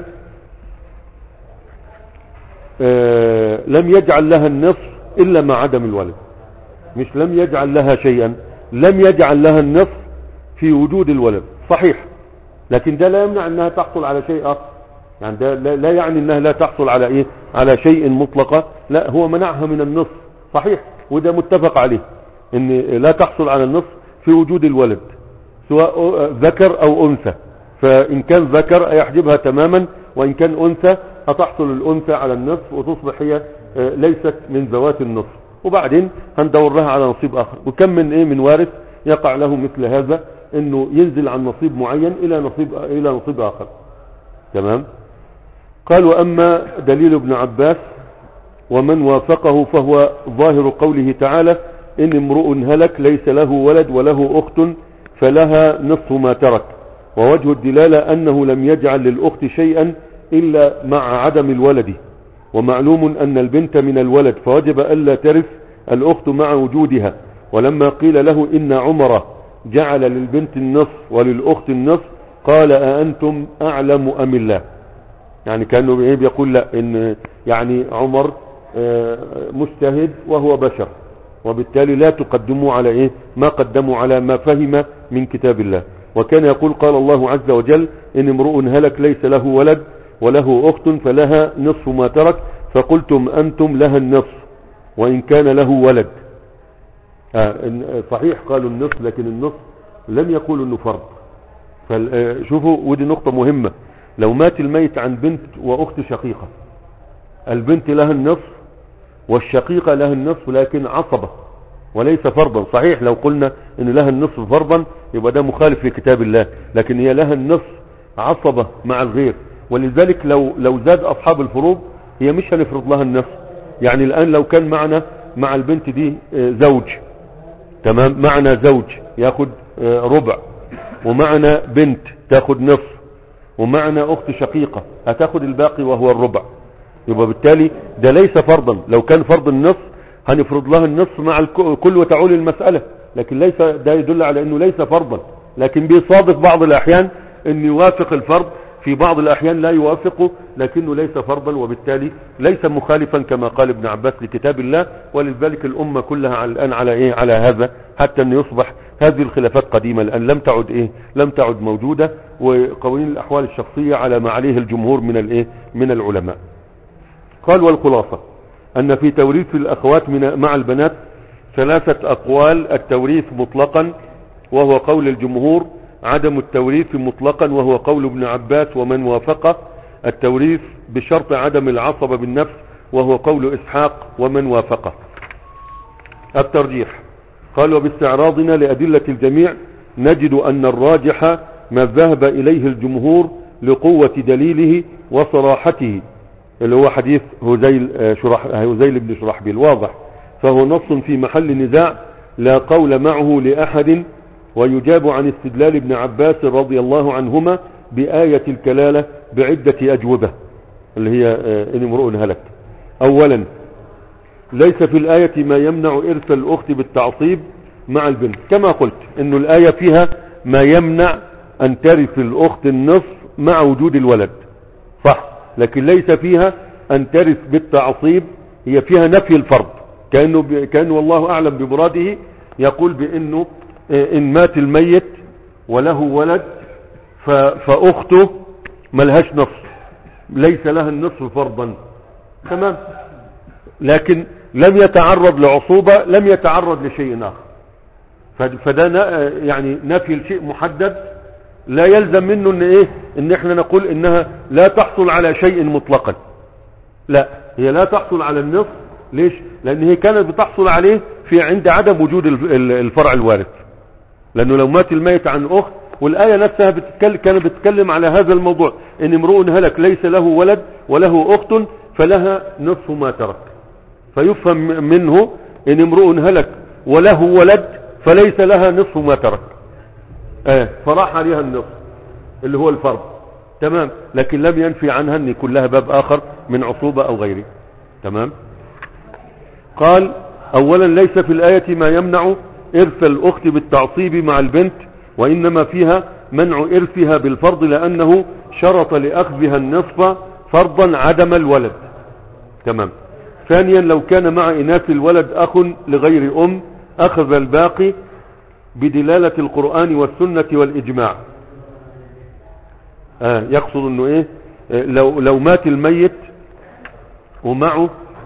يجعل لها النصف إلا مع عدم الولد، مش لم يجعل لها شيئا، لم يجعل لها النصف في وجود الولد صحيح، لكن ده لا يمنع أنها تحصل على شيء آخر، يعني ده لا يعني أنها لا تحصل على على شيء مطلقة، لا، هو منعها من النصف صحيح، وده متفق عليه ان لا تحصل على النصف في وجود الولد سواء ذكر او انثى. فان كان ذكر يحجبها تماما، وان كان انثى هتحصل الانثى على النصف وتصبح هي ليست من ذوات النصف، وبعدين هندور لها على نصيب اخر. وكم من وارث يقع له مثل هذا، انه ينزل عن نصيب معين الى نصيب اخر. تمام. قال: واما دليل ابن عباس ومن وافقه فهو ظاهر قوله تعالى: إن امرؤ هلك ليس له ولد وله أخت فلها نصف ما ترك. ووجه الدلالة أنه لم يجعل للأخت شيئا إلا مع عدم الولد، ومعلوم أن البنت من الولد، فوجب ألا ترث الأخت مع وجودها. ولما قيل له إن عمر جعل للبنت النصف وللأخت النصف قال: أأنتم أعلم أم الله؟ يعني كانوا بيقول لا، إن يعني عمر مجتهد وهو بشر، وبالتالي لا تقدموا على ما قدموا على ما فهم من كتاب الله. وكان يقول: قال الله عز وجل: إن امرؤ هلك ليس له ولد وله أخت فلها نصف ما ترك، فقلتم أنتم لها النصف وإن كان له ولد. صحيح قالوا النصف، لكن النصف لم يقولوا انه فرض. شوفوا، ودي نقطة مهمة. لو مات الميت عن بنت واخت شقيقة، البنت لها النصف والشقيقة لها النصف، لكن عصبة وليس فرضا. صحيح لو قلنا ان لها النصف فرضا يبقى ده مخالف لكتاب الله، لكن هي لها النصف عصبة مع الغير. ولذلك لو زاد اصحاب الفروض هي مش هنفرض لها النصف. يعني الان لو كان معنا مع البنت دي زوج، تمام، معنا زوج ياخد ربع، ومعنا بنت تاخد نصف، ومعنا اخت شقيقة هتاخد الباقي وهو الربع، يبقى بالتالي ده ليس فرضا. لو كان فرض النصف هنفرض لها النصف مع الكل وتعول المسألة، لكن ليس ده يدل على انه ليس فرضا. لكن بيصادف بعض الاحيان ان يوافق الفرض، في بعض الاحيان لا يوافقه لكنه ليس فرضا، وبالتالي ليس مخالفا كما قال ابن عباس لكتاب الله. ولذلك الامة كلها الان على ايه؟ على هذا، حتى ان يصبح هذه الخلافات قديمة الان لم تعد ايه؟ لم تعد موجودة. وقوانين الاحوال الشخصية على ما عليه الجمهور من الايه؟ من العلماء. قال: والخلاصة ان في توريث الاخوات مع البنات 3 اقوال: التوريث مطلقا وهو قول الجمهور، عدم التوريث مطلقا وهو قول ابن عباس ومن وافقه، التوريث بشرط عدم العصبة بالنفس وهو قول اسحاق ومن وافقه. الترجيح: قال: وباستعراضنا لأدلة الجميع نجد أن الراجح ما ذهب إليه الجمهور لقوة دليله وصراحته، اللي هو حديث هذيل بن شرحبيل، واضح، فهو نص في محل نزاع لا قول معه لأحد. ويجاب عن استدلال ابن عباس رضي الله عنهما بآية الكلالة بعدة أجوبة، اللي هي إن امرؤ هلك. أولا: ليس في الآية ما يمنع إرث الأخت بالتعصيب مع البنت، كما قلت إنه الآية فيها ما يمنع أن ترث الأخت النصف مع وجود الولد، صح، لكن ليس فيها أن ترث بالتعصيب. هي فيها نفي الفرض، كأنه والله أعلم بمراده يقول بأنه إن مات الميت وله ولد فأخته ملهاش نصف، ليس لها النصف فرضا، تمام، لكن لم يتعرض لعصوبة، لم يتعرض لشيء آخر. فده يعني نفي الشيء محدد، لا يلزم منه ان ايه؟ ان احنا نقول انها لا تحصل على شيء مطلقا، لا، هي لا تحصل على النصف. ليش؟ لان هي كانت بتحصل عليه في عند عدم وجود الفرع الوارث، لانه لو مات الميت عن اخت، والايه نفسها كانت بتتكلم على هذا الموضوع، ان امرؤ هلك ليس له ولد وله اخت فلها نصف ما ترك، فيفهم منه ان امرؤ هلك وله ولد فليس لها نصف ما ترك، فراح عليها النصف اللي هو الفرض، تمام، لكن لم ينفي عنها ان يكون لها باب اخر من عصوبة او غيره، تمام. قال: اولا ليس في الآية ما يمنع ارث الاخت بالتعصيب مع البنت، وانما فيها منع ارثها بالفرض، لانه شرط لاخذها النصف فرضا عدم الولد، تمام. ثانيا: لو كان مع اناث الولد اخ لغير ام اخذ الباقي بدلالة القرآن والسنة والاجماع. يقصد انه ايه؟ لو مات الميت ومعه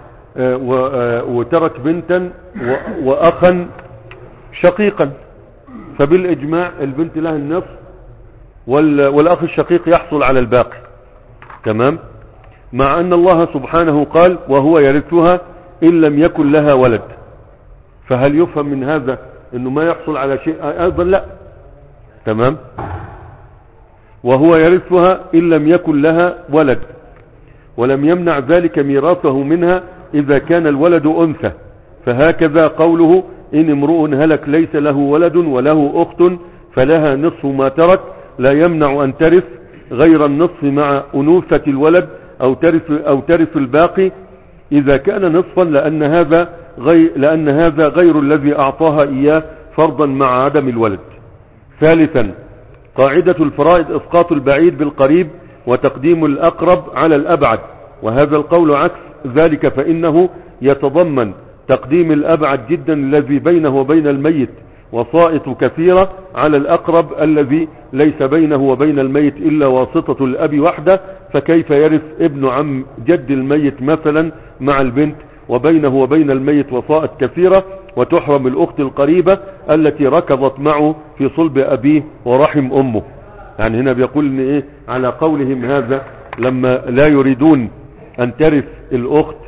وترك بنتا واخا شقيقا، فبالاجماع البنت لها النصف والاخ الشقيق يحصل على الباقي، تمام، مع ان الله سبحانه قال: وهو يرثها ان لم يكن لها ولد. فهل يفهم من هذا انه ما يحصل على شيء؟ ايضا لا، تمام، وهو يرثها ان لم يكن لها ولد، ولم يمنع ذلك ميراثه منها اذا كان الولد انثى. فهكذا قوله: ان امرؤ هلك ليس له ولد وله اخت فلها نصف ما ترك، لا يمنع ان ترث غير النصف مع انوثة الولد او ترث الباقي اذا كان نصفا، لان هذا غير الذي اعطاها اياه فرضا مع عدم الولد. ثالثا: قاعدة الفرائض اسقاط البعيد بالقريب وتقديم الاقرب على الابعد، وهذا القول عكس ذلك، فانه يتضمن تقديم الابعد جدا الذي بينه وبين الميت وسائط كثيرة على الاقرب الذي ليس بينه وبين الميت الا واسطة الاب وحده. فكيف يرث ابن عم جد الميت مثلا مع البنت وبينه وبين الميت وصائد كثيرة، وتحرم الأخت القريبة التي ركضت معه في صلب أبيه ورحم أمه. يعني هنا بيقول إن إيه على قولهم هذا لما لا يريدون أن ترث الأخت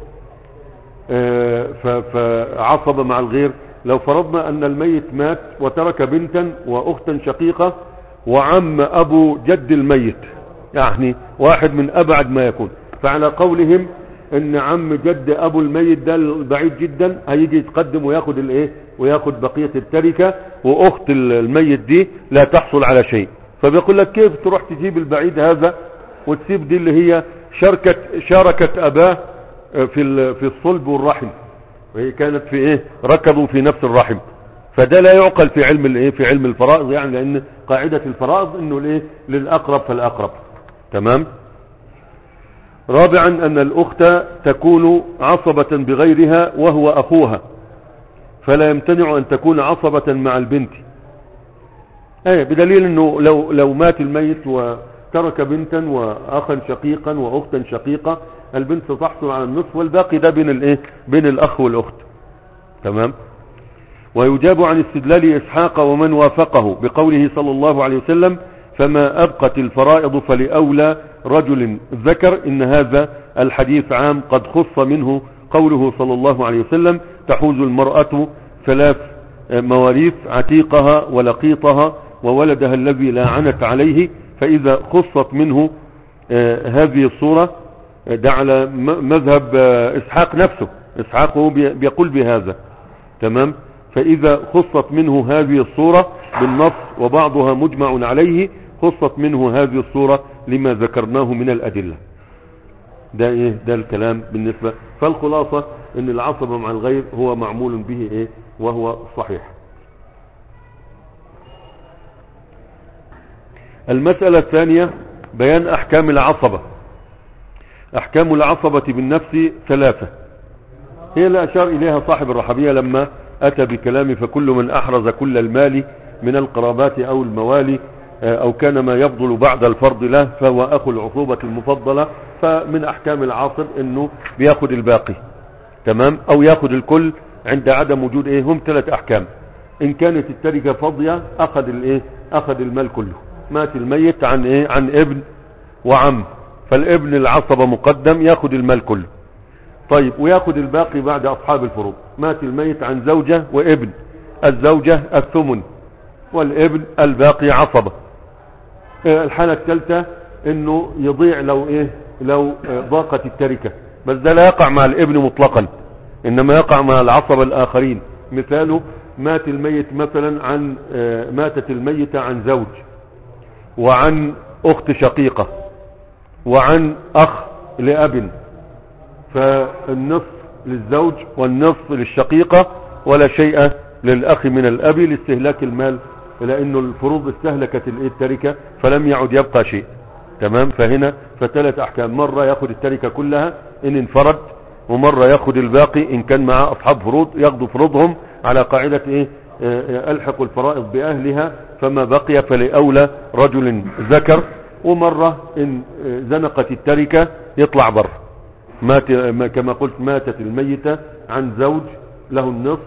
فعصب مع الغير. لو فرضنا أن الميت مات وترك بنتا وأختا شقيقة وعم أبو جد الميت، يعني واحد من أبعد ما يكون، فعلى قولهم ان عم جد ابو الميت ده بعيد جدا هيجي يتقدم وياخد الايه وياخد بقية التركة، واخت الميت دي لا تحصل على شيء. فبيقول لك كيف تروح تجيب البعيد هذا وتسيب دي اللي هي شاركت اباه في الصلب والرحم، وهي كانت في ايه ركضوا في نفس الرحم. فده لا يعقل في علم الايه في علم الفرائض، يعني لان قاعدة الفرائض انه الايه للاقرب فالاقرب. تمام. رابعا ان الاخت تكون عصبة بغيرها وهو اخوها، فلا يمتنع ان تكون عصبة مع البنت، بدليل انه لو مات الميت وترك بنتا واخا شقيقا واختا شقيقة، البنت تحصل على النصف والباقي ده بين الاخ والاخت. تمام. ويجاب عن استدلال اسحاق ومن وافقه بقوله صلى الله عليه وسلم فما أبقت الفرائض فلأولى رجل ذكر، إن هذا الحديث عام قد خص منه قوله صلى الله عليه وسلم تحوز المرأة 3 مواريث عتيقها ولقيطها وولدها الذي لا عنت عليه. فإذا خصت منه هذه الصورة ده على مذهب إسحاق نفسه، إسحاق هو بيقول بهذا. تمام. فإذا خصت منه هذه الصورة بالنص وبعضها مجمع عليه خصت منه هذه الصورة لما ذكرناه من الأدلة. ده الكلام بالنسبة. فالخلاصة ان العصبة مع الغير هو معمول به وهو صحيح. المسألة الثانية بيان احكام العصبة. احكام العصبة بالنفس 3، هي اللي اشار اليها صاحب الرحبية لما اتى بكلام فكل من احرز كل المال من القرابات او الموالي او كان ما يفضل بعد الفرض له فهو اخو العصوبة المفضلة. فمن احكام العاصب انه بياخد الباقي. تمام. او ياخد الكل عند عدم وجود هم 3 احكام. ان كانت التركة فاضية اخذ المال كله. مات الميت عن ابن وعم، فالابن العصبة مقدم ياخد المال كله. طيب وياخد الباقي بعد اصحاب الفروض. مات الميت عن زوجة وابن، الزوجة الثمن والابن الباقي عصبة. الحالة الثالثة انه يضيع لو ضاقت التركة، بس ده لا يقع مع الابن مطلقا انما يقع مع العصبة الاخرين. مثاله مات الميت مثلا ماتت الميتة عن زوج وعن اخت شقيقة وعن اخ لاب، فالنصف للزوج والنصف للشقيقة ولا شيء للاخ من الاب لاستهلاك المال، لانه الفروض استهلكت التركة فلم يعد يبقى شيء. تمام. فهنا 3 احكام، مرة ياخد التركة كلها ان انفرد، ومرة ياخد الباقي ان كان مع اصحاب فروض ياخدوا فروضهم على قاعدة الحق الفرائض باهلها فما بقي فلأولى رجل ذكر، ومرة ان زنقت التركة يطلع بر. كما قلت ماتت الميتة عن زوج له النصف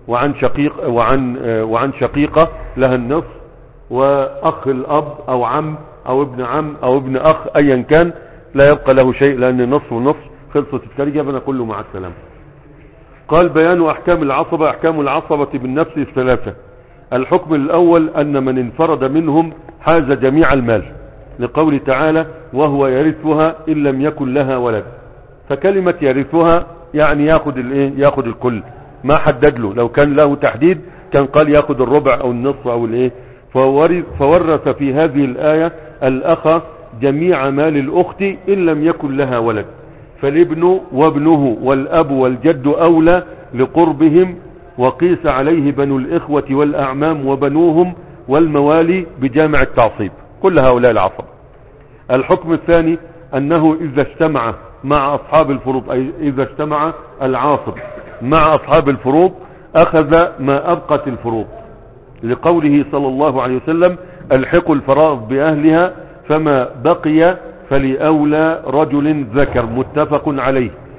وعن شقيقة لها النصف، واخ الاب او عم او ابن عم او ابن اخ ايا كان لا يبقى له شيء، لان نصف ونصف خلصت التركة بنا كله مع السلامة. قال بيان احكام العصبة. احكام العصبة بالنفس 3. الحكم الاول ان من انفرد منهم حاز جميع المال، لقول تعالى وهو يرثها ان لم يكن لها ولد. فكلمة يرثها يعني ياخد الكل، ما حدد له. لو كان له تحديد كان قال ياخد الربع او النصف او فورث في هذه الآية الأخ جميع مال الأخت إن لم يكن لها ولد، فالابن وابنه والأب والجد أولى لقربهم، وقيس عليه بنو الإخوة والأعمام وبنوهم والموالي بجامع التعصيب، كل هؤلاء العصب. الحكم الثاني أنه إذا اجتمع مع أصحاب الفروض، أي إذا اجتمع العاصب مع أصحاب الفروض أخذ ما أبقت الفروض، لقوله صلى الله عليه وسلم الحقوا الفرائض بأهلها فما بقي فلأولى رجل ذكر، متفق عليه.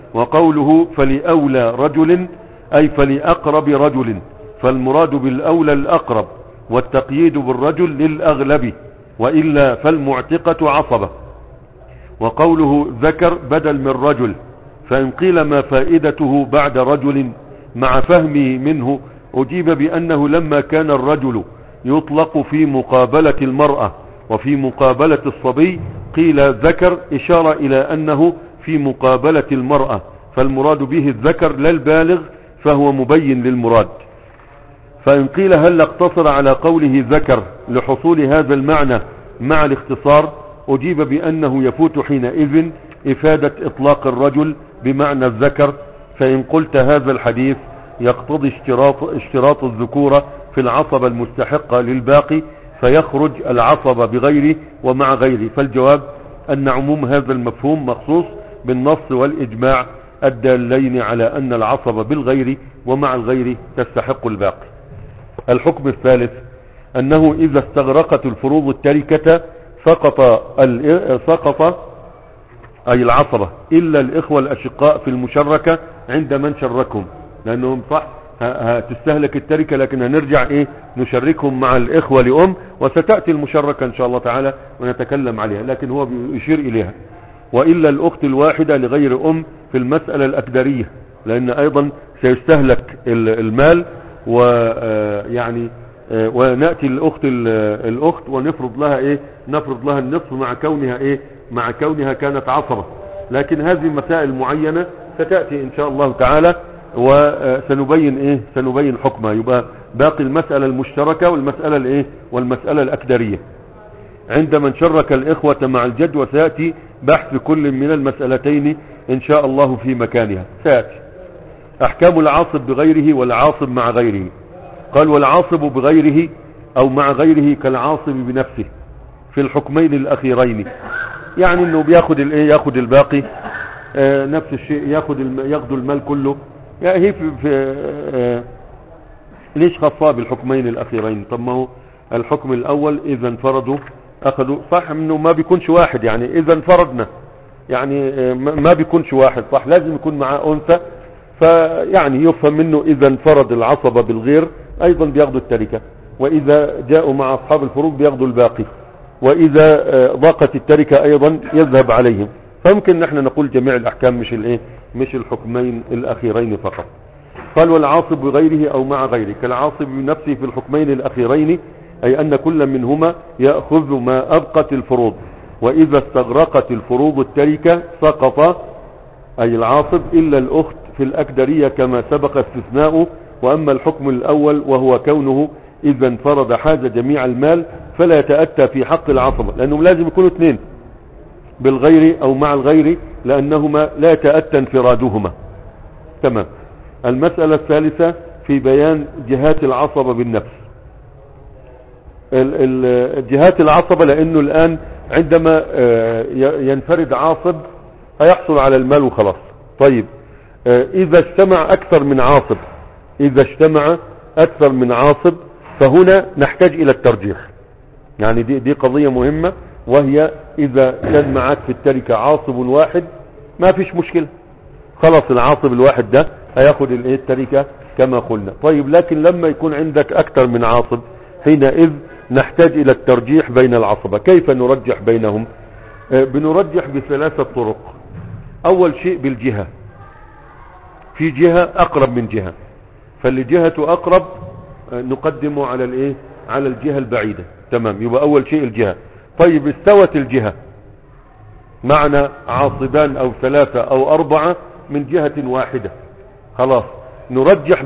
وقوله فلأولى رجل أي فلأقرب رجل، فالمراد بالأولى الأقرب، والتقييد بالرجل للأغلب، وإلا فالمعتقة عصبة. وقوله ذكر بدل من رجل، فإن قيل ما فائدته بعد رجل مع فهمه منه أجيب بأنه لما كان الرجل يطلق في مقابلة المرأة وفي مقابلة الصبي قيل ذكر إشارة إلى أنه في مقابلة المرأة، فالمراد به الذكر لا البالغ، فهو مبين للمراد. فإن قيل هل اقتصر على قوله ذكر لحصول هذا المعنى مع الاختصار أجيب بأنه يفوت حينئذ إفادة إطلاق الرجل بمعنى الذكر، فإن قلت هذا الحديث يقتضي اشتراط الذكورة في العصبة المستحقة للباقي فيخرج العصبة بغيره ومع غيره، فالجواب أن عموم هذا المفهوم مخصوص بالنص والإجماع الدالين على أن العصبة بالغير ومع الغير تستحق الباقي. الحكم الثالث أنه إذا استغرقت الفروض التركة سقط أي العصبة إلا الإخوة الأشقاء في المشركة عند من شركهم، لأنهم صح هتستهلك التركة لكن هنرجع نشركهم مع الإخوة لأم، وستأتي المشركة إن شاء الله تعالى ونتكلم عليها، لكن هو يشير إليها. وإلا الأخت الواحدة لغير أم في المسألة الأكدرية، لأن أيضا سيستهلك المال، ويعني ونأتي الأخت ونفرض لها نفرض لها النصف مع كونها كانت عصبة، لكن هذه مسائل معينة ستأتي إن شاء الله تعالى وسنبين سنبين حكمها. يبقى باقي المسألة المشتركة والمسألة الأكدرية عند من شرك الإخوة مع الجد، وسيأتي بحث كل من المسألتين إن شاء الله في مكانها. سيأتي أحكام العاصب بغيره والعاصب مع غيره. قال والعاصب بغيره أو مع غيره كالعاصب بنفسه في الحكمين الأخيرين، يعني انه بياخد ياخد الباقي نفس الشيء، ياخد المال كله. يعني هي في ليش خاصة بالحكمين الأخيرين؟ طب ما هو الحكم الأول إذا انفردوا أخذوا، صح انه ما بيكونش واحد، يعني إذا انفردنا يعني ما بيكونش واحد، صح لازم يكون معاه أنثى، فيعني يفهم منه إذا انفرد العصبة بالغير أيضا بياخدوا التركة، وإذا جاءوا مع أصحاب الفروض بياخدوا الباقي، وإذا ضاقت التركة أيضا يذهب عليهم. فممكن نحن نقول جميع الأحكام مش الحكمين الأخيرين فقط. قال والعاصب بغيره أو مع غيره كالعاصب بنفسه في الحكمين الأخيرين، أي أن كل منهما يأخذ ما أبقت الفروض، وإذا استغرقت الفروض التركة سقط أي العاصب إلا الأخت في الأكدرية كما سبق استثناؤه. وأما الحكم الأول وهو كونه إذا انفرد حاز جميع المال فلا يتأتى في حق العصبة، لأنهم لازم يكونوا اثنين بالغير أو مع الغير، لأنهما لا يتأتى انفرادهما. تمام. المسألة الثالثة في بيان جهات العصبة بالنفس. جهات العصبة، لأنه الآن عندما ينفرد عاصب هيحصل على المال وخلاص. طيب إذا اجتمع أكثر من عاصب فهنا نحتاج إلى الترجيح. يعني دي قضية مهمة، وهي إذا كان معك في التركة عاصب واحد ما فيش مشكلة، خلاص العاصب الواحد ده هياخد التركة كما قلنا. طيب لكن لما يكون عندك أكثر من عاصب حينئذ نحتاج إلى الترجيح بين العصبة. كيف نرجح بينهم؟ بنرجح بثلاثة طرق. أول شيء بالجهة، في جهة أقرب من جهة، فاللي جهته أقرب نقدمه على الجهة البعيدة. تمام. يبقى أول شيء الجهة. طيب استوت الجهة، معنى عاصبان أو ثلاثة أو أربعة من جهة واحدة، خلاص نرجح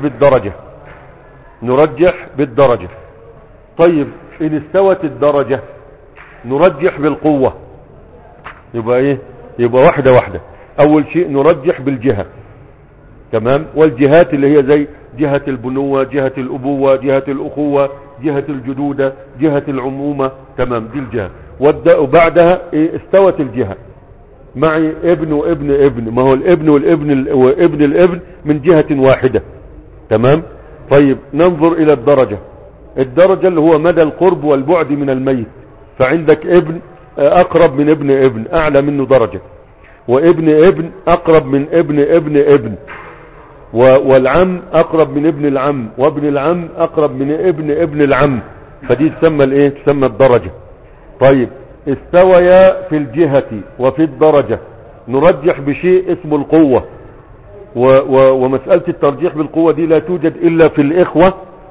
بالدرجة. طيب إن استوت الدرجة نرجح بالقوة. يبقى واحدة. أول شيء نرجح بالجهة. تمام. والجهات اللي هي زي جهة البنوة، جهة الأبوة، جهة الأخوة، جهة الجدودة، جهة العمومة. تمام. دي الجهة. وبعدها استوت الجهة معي ابن وابن ابن، ما هو الابن والابن وابن الابن من جهة واحدة. تمام. طيب ننظر إلى الدرجة اللي هو مدى القرب والبعد من الميت، فعندك ابن أقرب من ابن أعلى منه درجة، وابن ابن اقرب من ابن ابن ابن، والعم اقرب من ابن العم، وابن العم اقرب من ابن ابن العم، فدي تسمى الايه؟ تسمى الدرجة. طيب استويا في الجهة وفي الدرجة، نرجح بشيء اسمه القوة، ومسألة الترجيح بالقوة دي لا توجد الا في الاخوة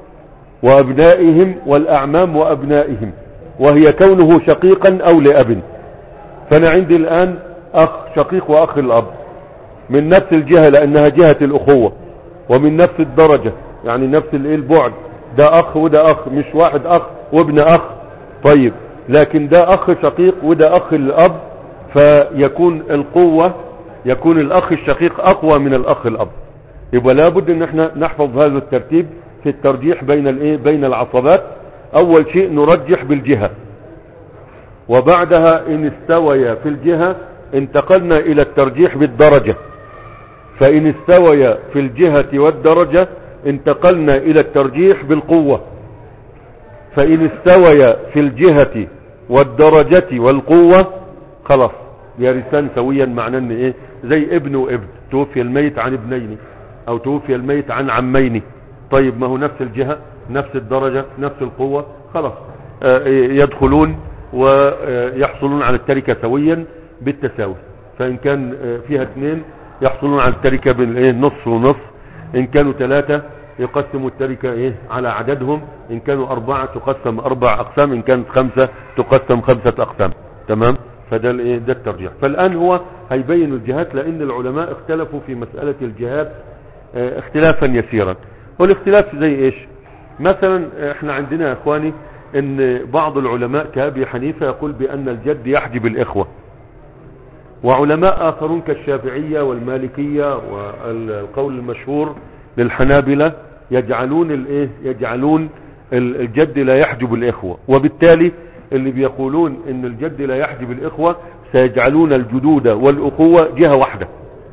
وابنائهم والاعمام وابنائهم، وهي كونه شقيقا او لاب. فانا عندي الان اخ شقيق واخ الاب من نفس الجهة لانها جهة الاخوة، ومن نفس الدرجة يعني نفس البعد، ده اخ وده اخ، مش واحد اخ وابن اخ. طيب لكن ده اخ شقيق وده اخ الاب، فيكون القوة، يكون الاخ الشقيق اقوى من الاخ الاب. يبقى لابد ان احنا نحفظ هذا الترتيب في الترجيح بين بين العصبات. اول شيء نرجح بالجهة، وبعدها ان استويا في الجهة انتقلنا الى الترجيح بالدرجة، فان استويا في الجهة والدرجة انتقلنا الى الترجيح بالقوة، فان استويا في الجهة والدرجة والقوة خلاص يرثان سويا. معناه ان ايه؟ زي ابن وابن، توفي الميت عن ابنين او توفي الميت عن عمين. طيب ما هو نفس الجهة نفس الدرجة نفس القوة، خلاص يدخلون ويحصلون على التركة سويا بالتساوي. فان كان فيها اثنين يحصلون على التركة بالنص ونص، ان كانوا ثلاثة يقسموا التركة على عددهم، ان كانوا 4 تقسم 4 اقسام، ان كانت 5 تقسم 5 اقسام. تمام؟ فده ده الترجيح. فالان هو هيبين الجهات، لان العلماء اختلفوا في مسألة الجهات اختلافا يسيرا. والاختلاف زي ايش؟ مثلا احنا عندنا يا اخواني ان بعض العلماء كأبي حنيفة يقول بان الجد يحجب الاخوة، وعلماء اخرون كالشافعية والمالكية والقول المشهور للحنابلة يجعلون الجد لا يحجب الاخوة. وبالتالي اللي بيقولون ان الجد لا يحجب الاخوة سيجعلون الجدود والاخوة جهة واحدة،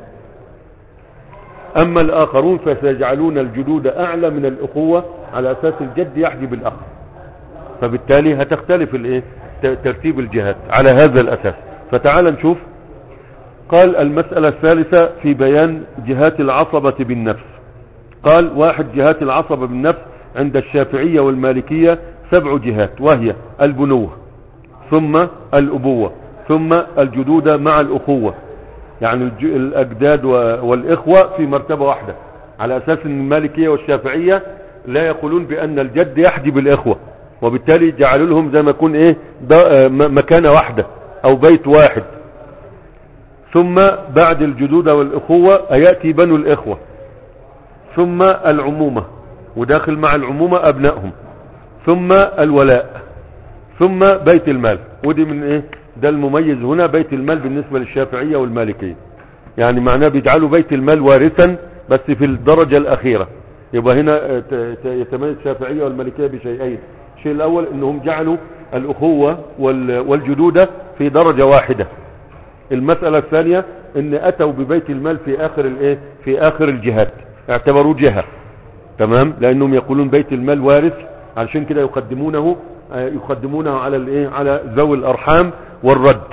اما الاخرون فسيجعلون الجدود اعلى من الاخوة على اساس الجد يحجب الاخ. فبالتالي هتختلف ترتيب الجهات على هذا الاساس. فتعال نشوف. قال المسألة الثالثة في بيان جهات العصبة بالنفس. قال 1 جهات العصبة بالنفس عند الشافعية والمالكية 7 جهات، وهي البنوة، ثم الأبوة، ثم الجدودة مع الأخوة، يعني الأجداد والإخوة في مرتبة واحدة، على أساس أن المالكية والشافعية لا يقولون بأن الجد يحجب الإخوة، وبالتالي جعلوا لهم زي ما يكون مكانة واحدة أو بيت واحد. ثم بعد الجدودة والإخوة يأتي بنو الإخوة، ثم العمومة، وداخل مع العمومة أبنائهم، ثم الولاء، ثم بيت المال. ودي من ده المميز هنا، بيت المال بالنسبة للشافعية والمالكية، يعني معناه بيجعلوا بيت المال وارثا بس في الدرجة الأخيرة. يبقى هنا يتميز الشافعية والمالكية بشيئين. الشيء الأول أنهم جعلوا الأخوة والجدودة في درجة واحدة. المسألة الثانية أن أتوا ببيت المال في آخر الجهات، اعتبروا جهة. تمام؟ لأنهم يقولون بيت المال وارث، علشان كده يقدمونه على ذوي الأرحام والرد.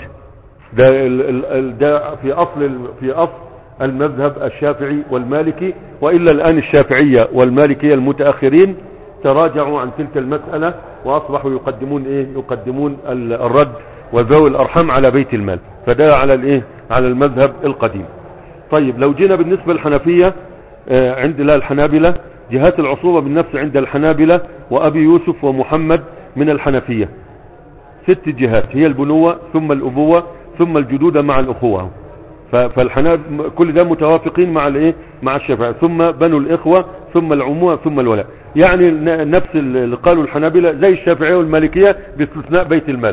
ده في أصل المذهب الشافعي والمالكي، وإلا الآن الشافعية والمالكية المتأخرين تراجعوا عن تلك المسألة وأصبحوا يقدمون الرد وذوي الأرحام على بيت المال. فده على المذهب القديم. طيب لو جينا بالنسبة للحنفية عند الحنابلة، جهات العصوبة بالنفس عند الحنابلة وأبي يوسف ومحمد من الحنفية 6 جهات، هي البنوة ثم الأبوة ثم الجدودة مع الأخوة. كل ده متوافقين مع الشافعية، ثم بنو الإخوة ثم العمومة ثم الولاء. يعني نفس اللي قالوا الحنابلة زي الشافعية والمالكية باستثناء بيت المال.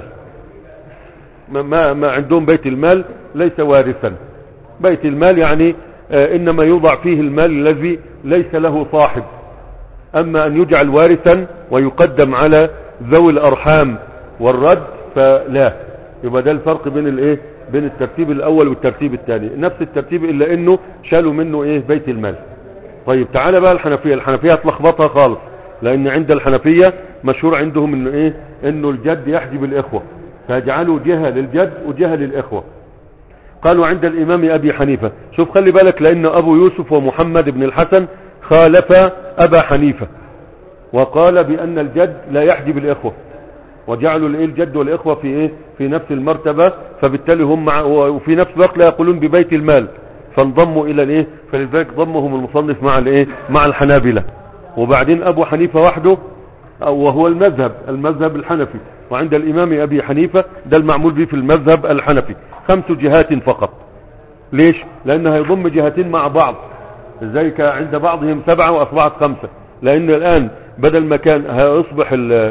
ما عندهم بيت المال ليس وارثا. بيت المال يعني إنما يوضع فيه المال الذي ليس له صاحب، أما أن يجعل وارثا ويقدم على ذوي الأرحام والرد فلا. يبقى ده الفرق بين الترتيب الأول والترتيب الثاني، نفس الترتيب إلا إنه شالوا منه بيت المال. طيب تعالى بقى الحنفية هتلخبطها خالص، لأن عند الحنفية مشهور عندهم إنه الجد يحجب الإخوة، فيجعلوا جهة للجد وجهة للإخوة. قالوا عند الإمام أبي حنيفة. شوف خلي بالك، لأن أبو يوسف ومحمد بن الحسن خالف أبا حنيفة وقال بأن الجد لا يحجب الإخوة، وجعلوا الجد والإخوة في نفس المرتبة، فبالتالي هم وفي نفس الوقت لا يقولون ببيت المال، فانضموا إلى فلذلك ضمهم المصنف مع الحنابلة. وبعدين أبو حنيفة وحده وهو المذهب الحنفي، وعند الإمام أبي حنيفة ده المعمول به في المذهب الحنفي 5 جهات فقط. ليش؟ لأنها يضم جهتين مع بعض، زي عند بعضهم 7 وأصبحت 5، لأن الآن بدل ما كان هيصبح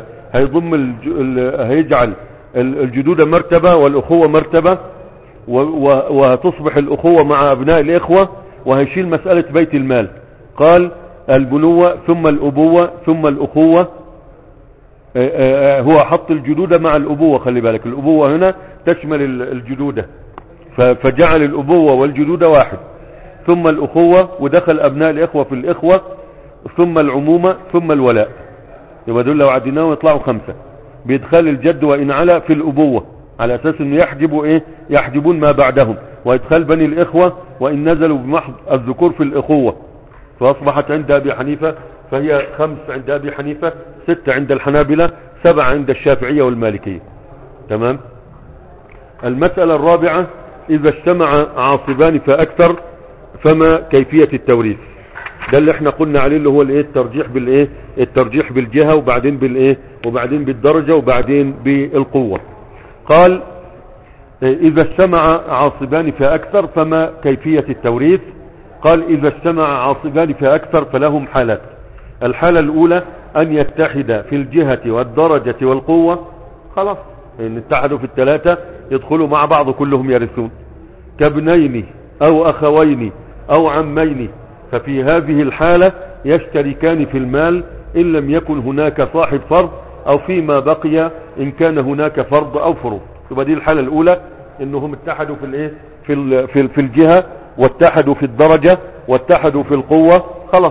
هيجعل الجدود مرتبة والأخوة مرتبة، وهتصبح الأخوة مع أبناء الإخوة، وهيشيل مسألة بيت المال. قال البنوة ثم الأبوة ثم الأخوة. هو حط الجدودة مع الأبوة، خلي بالك الأبوة هنا تشمل الجدودة، فجعل الأبوة والجدودة واحد، ثم الأخوة، ودخل أبناء الإخوة في الإخوة، ثم العمومة، ثم الولاء. يبقى دول لو عديناهم يطلعوا 5. بإدخال الجد وإن علا في الأبوة على أساس أنه يحجبون ما بعدهم، وإدخال بني الإخوة وإن نزلوا بمحض الذكور في الأخوة، فأصبحت عند أبي حنيفة فهي 5 عند أبي حنيفة، 6 عند الحنابلة، 7 عند الشافعية والمالكية. تمام. المسألة الرابعة: إذا اجتمع عاصبان فأكثر فما كيفية التوريث؟ ده اللي احنا قلنا عليه، اللي هو الترجيح بالجهة، وبعدين بالدرجة، وبعدين بالقوة. قال إذا اجتمع عاصبان فأكثر فما كيفية التوريث؟ قال إذا اجتمع عاصبان فأكثر فلهم حالات. الحالة الأولى أن يتحد في الجهة والدرجة والقوة، خلاص إن اتحدوا في ال3 يدخلوا مع بعض كلهم يرثون، كابنين أو أخوين أو عمين، ففي هذه الحالة يشتركان في المال إن لم يكن هناك صاحب فرض، أو فيما بقي إن كان هناك فرض أو فروض. يبقى دي الحالة الأولى، إنهم اتحدوا في الجهة، واتحدوا في الدرجة، واتحدوا في القوة، خلاص.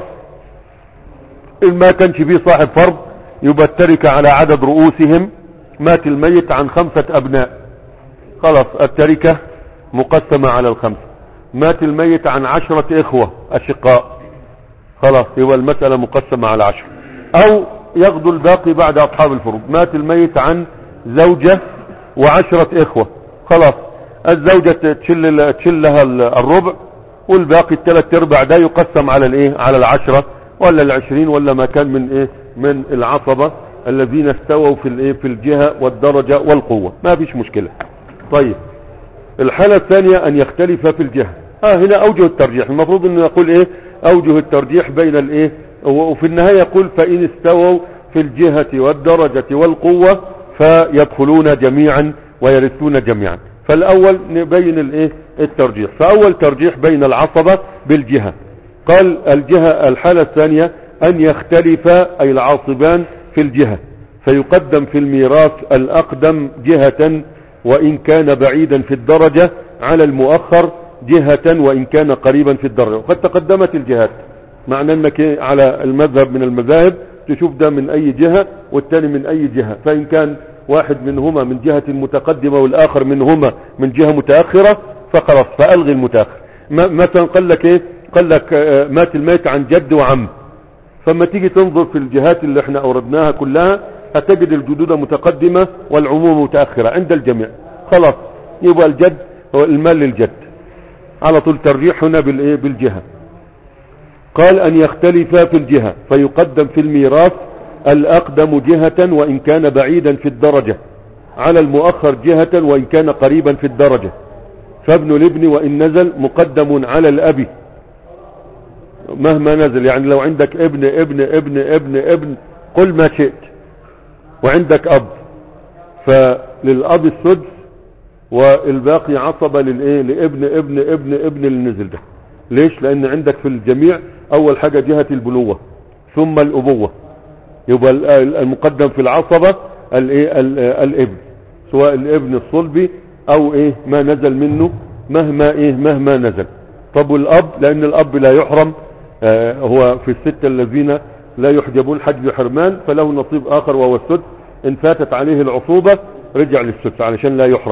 إن ما كانش فيه صاحب فرض يبقى التركة على عدد رؤوسهم. مات الميت عن 5 أبناء، خلاص التركة مقسمة على ال5. مات الميت عن 10 إخوة أشقاء، خلاص يبقى المسألة مقسمة على 10. أو يغدو الباقي بعد أصحاب الفروض. مات الميت عن زوجة و10 إخوة، خلاص الزوجة تشيل لها الربع، والباقي 3/4 ده يقسم على 10 ولا 20 ولا ما كان من العصبة الذين استووا في الجهة والدرجة والقوة، ما فيش مشكلة. طيب الحالة الثانية أن يختلف في الجهة. هنا أوجه الترجيح، المفروض أنه يقول أوجه الترجيح بين وفي النهاية يقول فإن استووا في الجهة والدرجة والقوة فيدخلون جميعا ويرثون جميعا. فالأول نبين الترجيح. فأول ترجيح بين العصبة بالجهة. قال الحالة الثانية أن يختلف أي العاصبان في الجهة، فيقدم في الميراث الأقدم جهة وإن كان بعيدا في الدرجة على المؤخر جهة وإن كان قريبا في الدرجة. وقد تقدمت الجهات، معنى أنك على المذهب من المذاهب تشوف ده من أي جهة والتاني من أي جهة، فإن كان واحد منهما من جهة متقدمة والآخر منهما من جهة متأخرة فخلاص فألغي المتأخر. مثلا قال لك مات الميت عن جد وعم، فما تيجي تنظر في الجهات اللي احنا أوردناها كلها هتجد الجدودة متقدمة والعموم متأخرة عند الجميع، خلاص يبقى الجد هو المال للجد على طول. ترجيح هنا بالجهة. قال أن يختلف في الجهة فيقدم في الميراث الأقدم جهة وإن كان بعيدا في الدرجة على المؤخر جهة وإن كان قريبا في الدرجة. فابن الابن وإن نزل مقدم على الأب مهما نزل. يعني لو عندك ابن ابن ابن ابن ابن قل ما شئت، وعندك أب فللأب السدس والباقي عصبة لابن ابن ابن ابن اللي نزل ده. ليش؟ لأن عندك في الجميع أول حاجة جهة البنوة ثم الأبوة، يبقى المقدم في العصبة الابن، سواء الابن الصلبي أو ما نزل منه مهما نزل. طب والأب؟ لأن الأب لا يحرم، هو في ال6 الذين لا يحجبون حجب حرمان فله نصيب آخر وهو السدس. إن فاتت عليه العصوبة رجع للسدس علشان لا يحرم.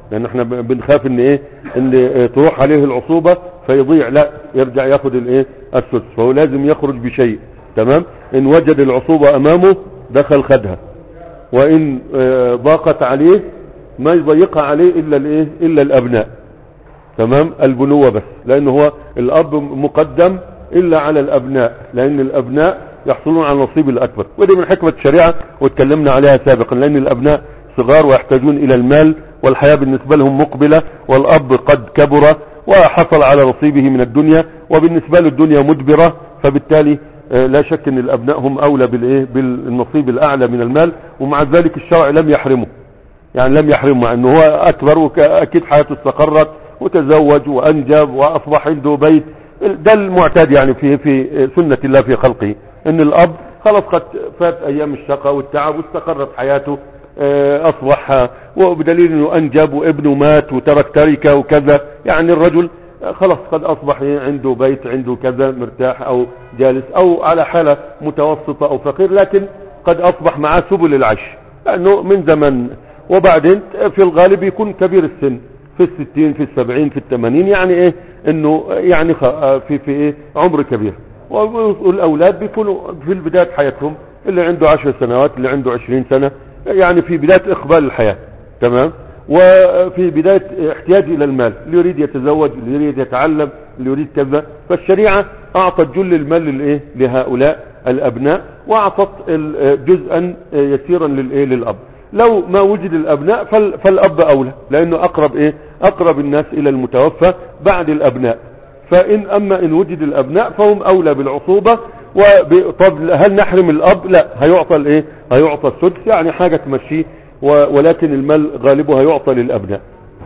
لان احنا بنخاف ان ايه، ان تروح عليه العصوبة فيضيع، لا يرجع ياخد الايه السدس، فهو لازم يخرج بشيء. تمام. ان وجد العصوبة امامه دخل خدها، وان ضاقت عليه ما يضيقها عليه الا الايه، الا الابناء. تمام. البنوة بس، لان هو الاب مقدم الا على الابناء، لان الابناء يحصلون على النصيب الاكبر، ودي من حكمة الشريعة واتكلمنا عليها سابقا، لان الابناء صغار ويحتاجون الى المال، والحياة بالنسبة لهم مقبلة، والاب قد كبر وحصل على نصيبه من الدنيا، وبالنسبة له الدنيا مدبرة، فبالتالي لا شك ان الابناء هم اولى بالايه، بالنصيب الاعلى من المال. ومع ذلك الشرع لم يحرمه، يعني لم يحرمه، مع انه هو اكبر واكيد حياته استقرت وتزوج وانجب واصبح عنده بيت. ده المعتاد يعني في سنة الله في خلقه، ان الاب خلاص قد فات ايام الشقاء والتعب واستقرت حياته، اصبح، وبدليل انه انجب وابنه مات وترك تركه وكذا، يعني الرجل خلاص قد اصبح عنده بيت، عنده كذا، مرتاح او جالس او على حالة متوسطة او فقير، لكن قد اصبح معاه سبل العيش، لانه من زمن. وبعدين في الغالب يكون كبير السن، في 60 في 70 في 80، يعني ايه انه يعني في ايه عمر كبير. والاولاد بيكونوا في بداية حياتهم، اللي عنده 10 سنوات، اللي عنده 20 سنة، يعني في بداية اقبال الحياة. تمام. وفي بداية احتياج الى المال، اللي يريد يتزوج، اللي يريد يتعلم، اللي يريد كذا. فالشريعة اعطت جل المال للايه، لهؤلاء الابناء، واعطت جزءا يسيرا للايه، للاب. لو ما وجد الابناء فالاب اولى، لانه اقرب ايه، اقرب الناس الى المتوفى بعد الابناء. اما ان وجد الابناء فهم اولى بالعصوبة. طب هل نحرم الاب؟ لا، هيعطى الايه، هيعطى السدس، يعني حاجة تمشيه، ولكن المال غالبه هيعطى للابناء.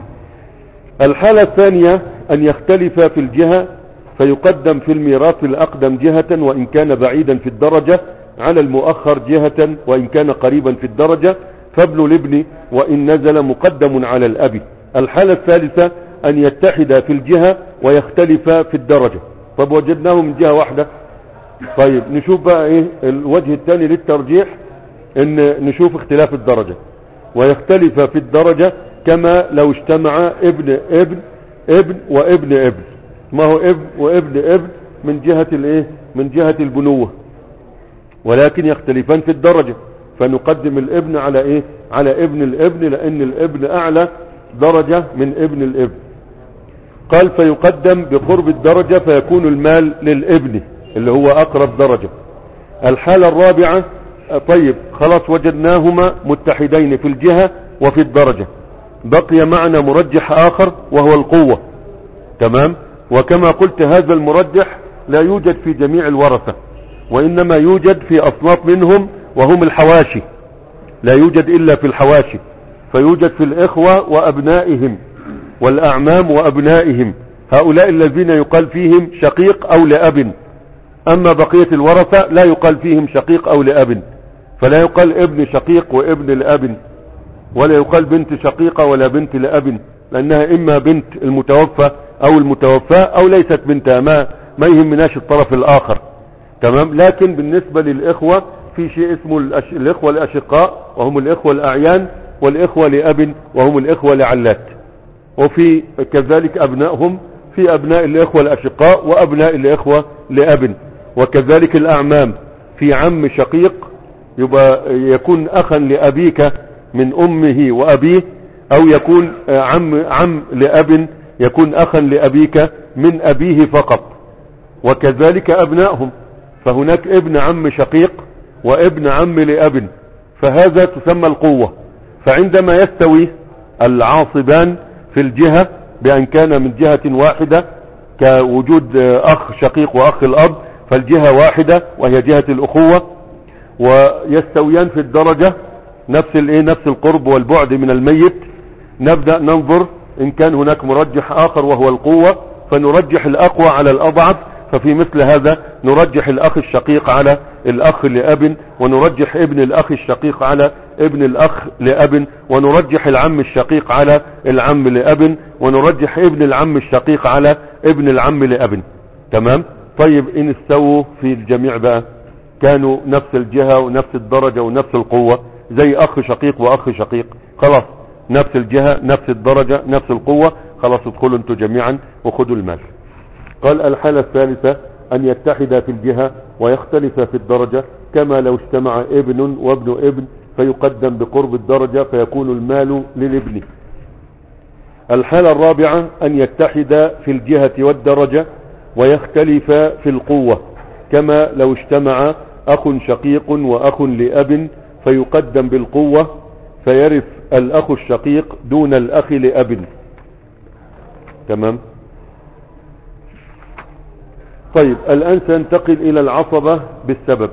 الحالة الثانية ان يختلف في الجهة، فيقدم في الميراث الاقدم جهة وان كان بعيدا في الدرجة على المؤخر جهة وان كان قريبا في الدرجة، فابن الابن وان نزل مقدم على الاب. الحالة الثالثة ان يتحد في الجهة ويختلف في الدرجة. طب وجدناه من جهة واحدة، طيب نشوف بقى ايه الوجه الثاني للترجيح، ان نشوف اختلاف الدرجة. ويختلف في الدرجة كما لو اجتمع ابن ابن ابن وابن ابن. ما هو ابن وابن ابن من جهة الايه، من جهة البنوة، ولكن يختلفان في الدرجة، فنقدم الابن على ايه، على ابن الابن، لان الابن اعلى درجة من ابن الابن. قال فيقدم بقرب الدرجة، فيكون المال للابن اللي هو اقرب درجة. الحالة الرابعة، طيب خلاص وجدناهما متحدين في الجهة وفي الدرجة، بقي معنا مرجح اخر وهو القوة. تمام. وكما قلت هذا المرجح لا يوجد في جميع الورثة، وانما يوجد في اصناف منهم وهم الحواشي، لا يوجد الا في الحواشي، فيوجد في الاخوة وابنائهم والاعمام وابنائهم، هؤلاء الذين يقال فيهم شقيق او لأب. اما بقية الورثة لا يقال فيهم شقيق او لأب، فلا يقال ابن شقيق وابن لأب، ولا يقال بنت شقيقة ولا بنت لأب، لانها اما بنت المتوفى او المتوفاة او ليست بنتها، ما يهمناش الطرف الاخر. تمام. لكن بالنسبة للاخوة في شيء اسمه الاخوة الاشقاء وهم الاخوة الاعيان، والاخوة لأب وهم الاخوة لعلات، وفي كذلك ابنائهم، في ابناء الاخوة الاشقاء وابناء الاخوة لأب. وكذلك الاعمام، في عم شقيق يبقى يكون اخا لابيك من امه وابيه، او يكون عم لأب يكون اخا لابيك من ابيه فقط. وكذلك ابنائهم، فهناك ابن عم شقيق وابن عم لأب، فهذا تسمى القوة. فعندما يستوي العاصبان في الجهة بأن كان من جهة واحدة، كوجود أخ شقيق وأخ الأب، فالجهة واحدة وهي جهة الأخوة، ويستويان في الدرجة نفس القرب والبعد من الميت، نبدأ ننظر إن كان هناك مرجح آخر وهو القوة، فنرجح الأقوى على الأضعف. ففي مثل هذا نرجح الأخ الشقيق على الأخ لأب، ونرجح ابن الأخ الشقيق على ابن الأخ لأب، ونرجح العم الشقيق على العم لأب، ونرجح ابن العم الشقيق على ابن العم لأب. تمام. طيب إن استووا في الجميع بقى، كانوا نفس الجهة ونفس الدرجة ونفس القوة، زي أخ شقيق وأخ شقيق، خلاص نفس الجهة نفس الدرجة نفس القوة، خلاص ادخلوا انتوا جميعا وخذوا المال. قال الحالة الثالثة أن يتحد في الجهة ويختلف في الدرجة، كما لو اجتمع ابن وابن ابن فيقدم بقرب الدرجة فيكون المال للابن. الحالة الرابعة أن يتحد في الجهة والدرجة ويختلف في القوة، كما لو اجتمع أخ شقيق وأخ لأب فيقدم بالقوة فيرث الأخ الشقيق دون الأخ لأب. تمام. طيب الآن سننتقل إلى العصبة بالسبب.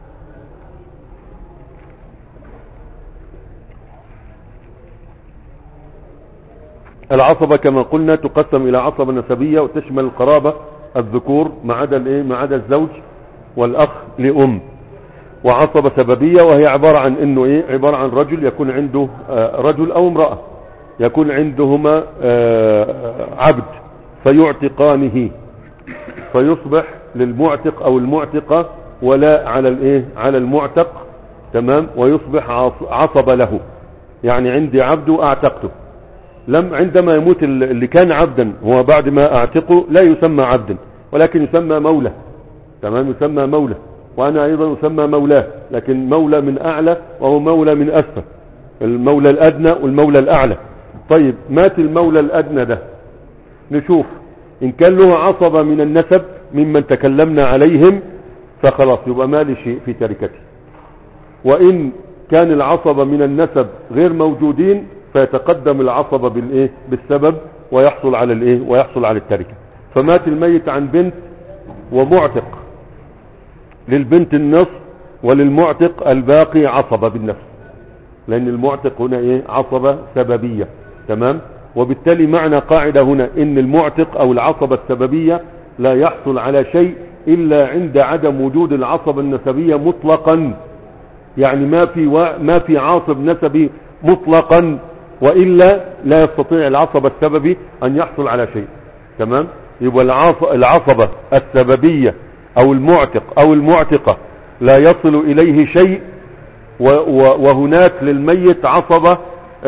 العصبة كما قلنا تقسم إلى عصبة نسبية وتشمل القرابة الذكور ما عدا الزوج والأخ لأم، وعصبة سببية وهي عبارة عن انه عبارة عن رجل يكون عنده رجل او امرأة يكون عندهما عبد فيعتقانه فيصبح للمعتق او المعتقة ولا على المعتق. تمام. ويصبح عصب له، يعني عندي عبد واعتقته، عندما يموت اللي كان عبدا هو بعد ما اعتقه لا يسمى عبدا ولكن يسمى مولى. تمام. يسمى مولى، وانا ايضا اسمى مولاه، لكن مولى من اعلى وهو مولى من اسفل، المولى الادنى والمولى الاعلى. طيب مات المولى الادنى ده، نشوف ان كان له عصبة من النسب ممن تكلمنا عليهم فخلاص يبقى ما لي شيء في تركته، وان كان العصبة من النسب غير موجودين فيتقدم العصبة بالسبب ويحصل على التركة. فمات الميت عن بنت ومعتق، للبنت النصف وللمعتق الباقي عصبة بالنفس، لان المعتق هنا عصبة سببية. تمام. وبالتالي معنى قاعدة هنا ان المعتق او العصبة السببية لا يحصل على شيء الا عند عدم وجود العصبة النسبية مطلقا، يعني ما في عاصب نسبي مطلقا، وإلا لا يستطيع العصبة السببي ان يحصل على شيء. تمام. يبقى العصبة السببية او المعتق او المعتقة لا يصل اليه شيء، وهناك للميت عصبة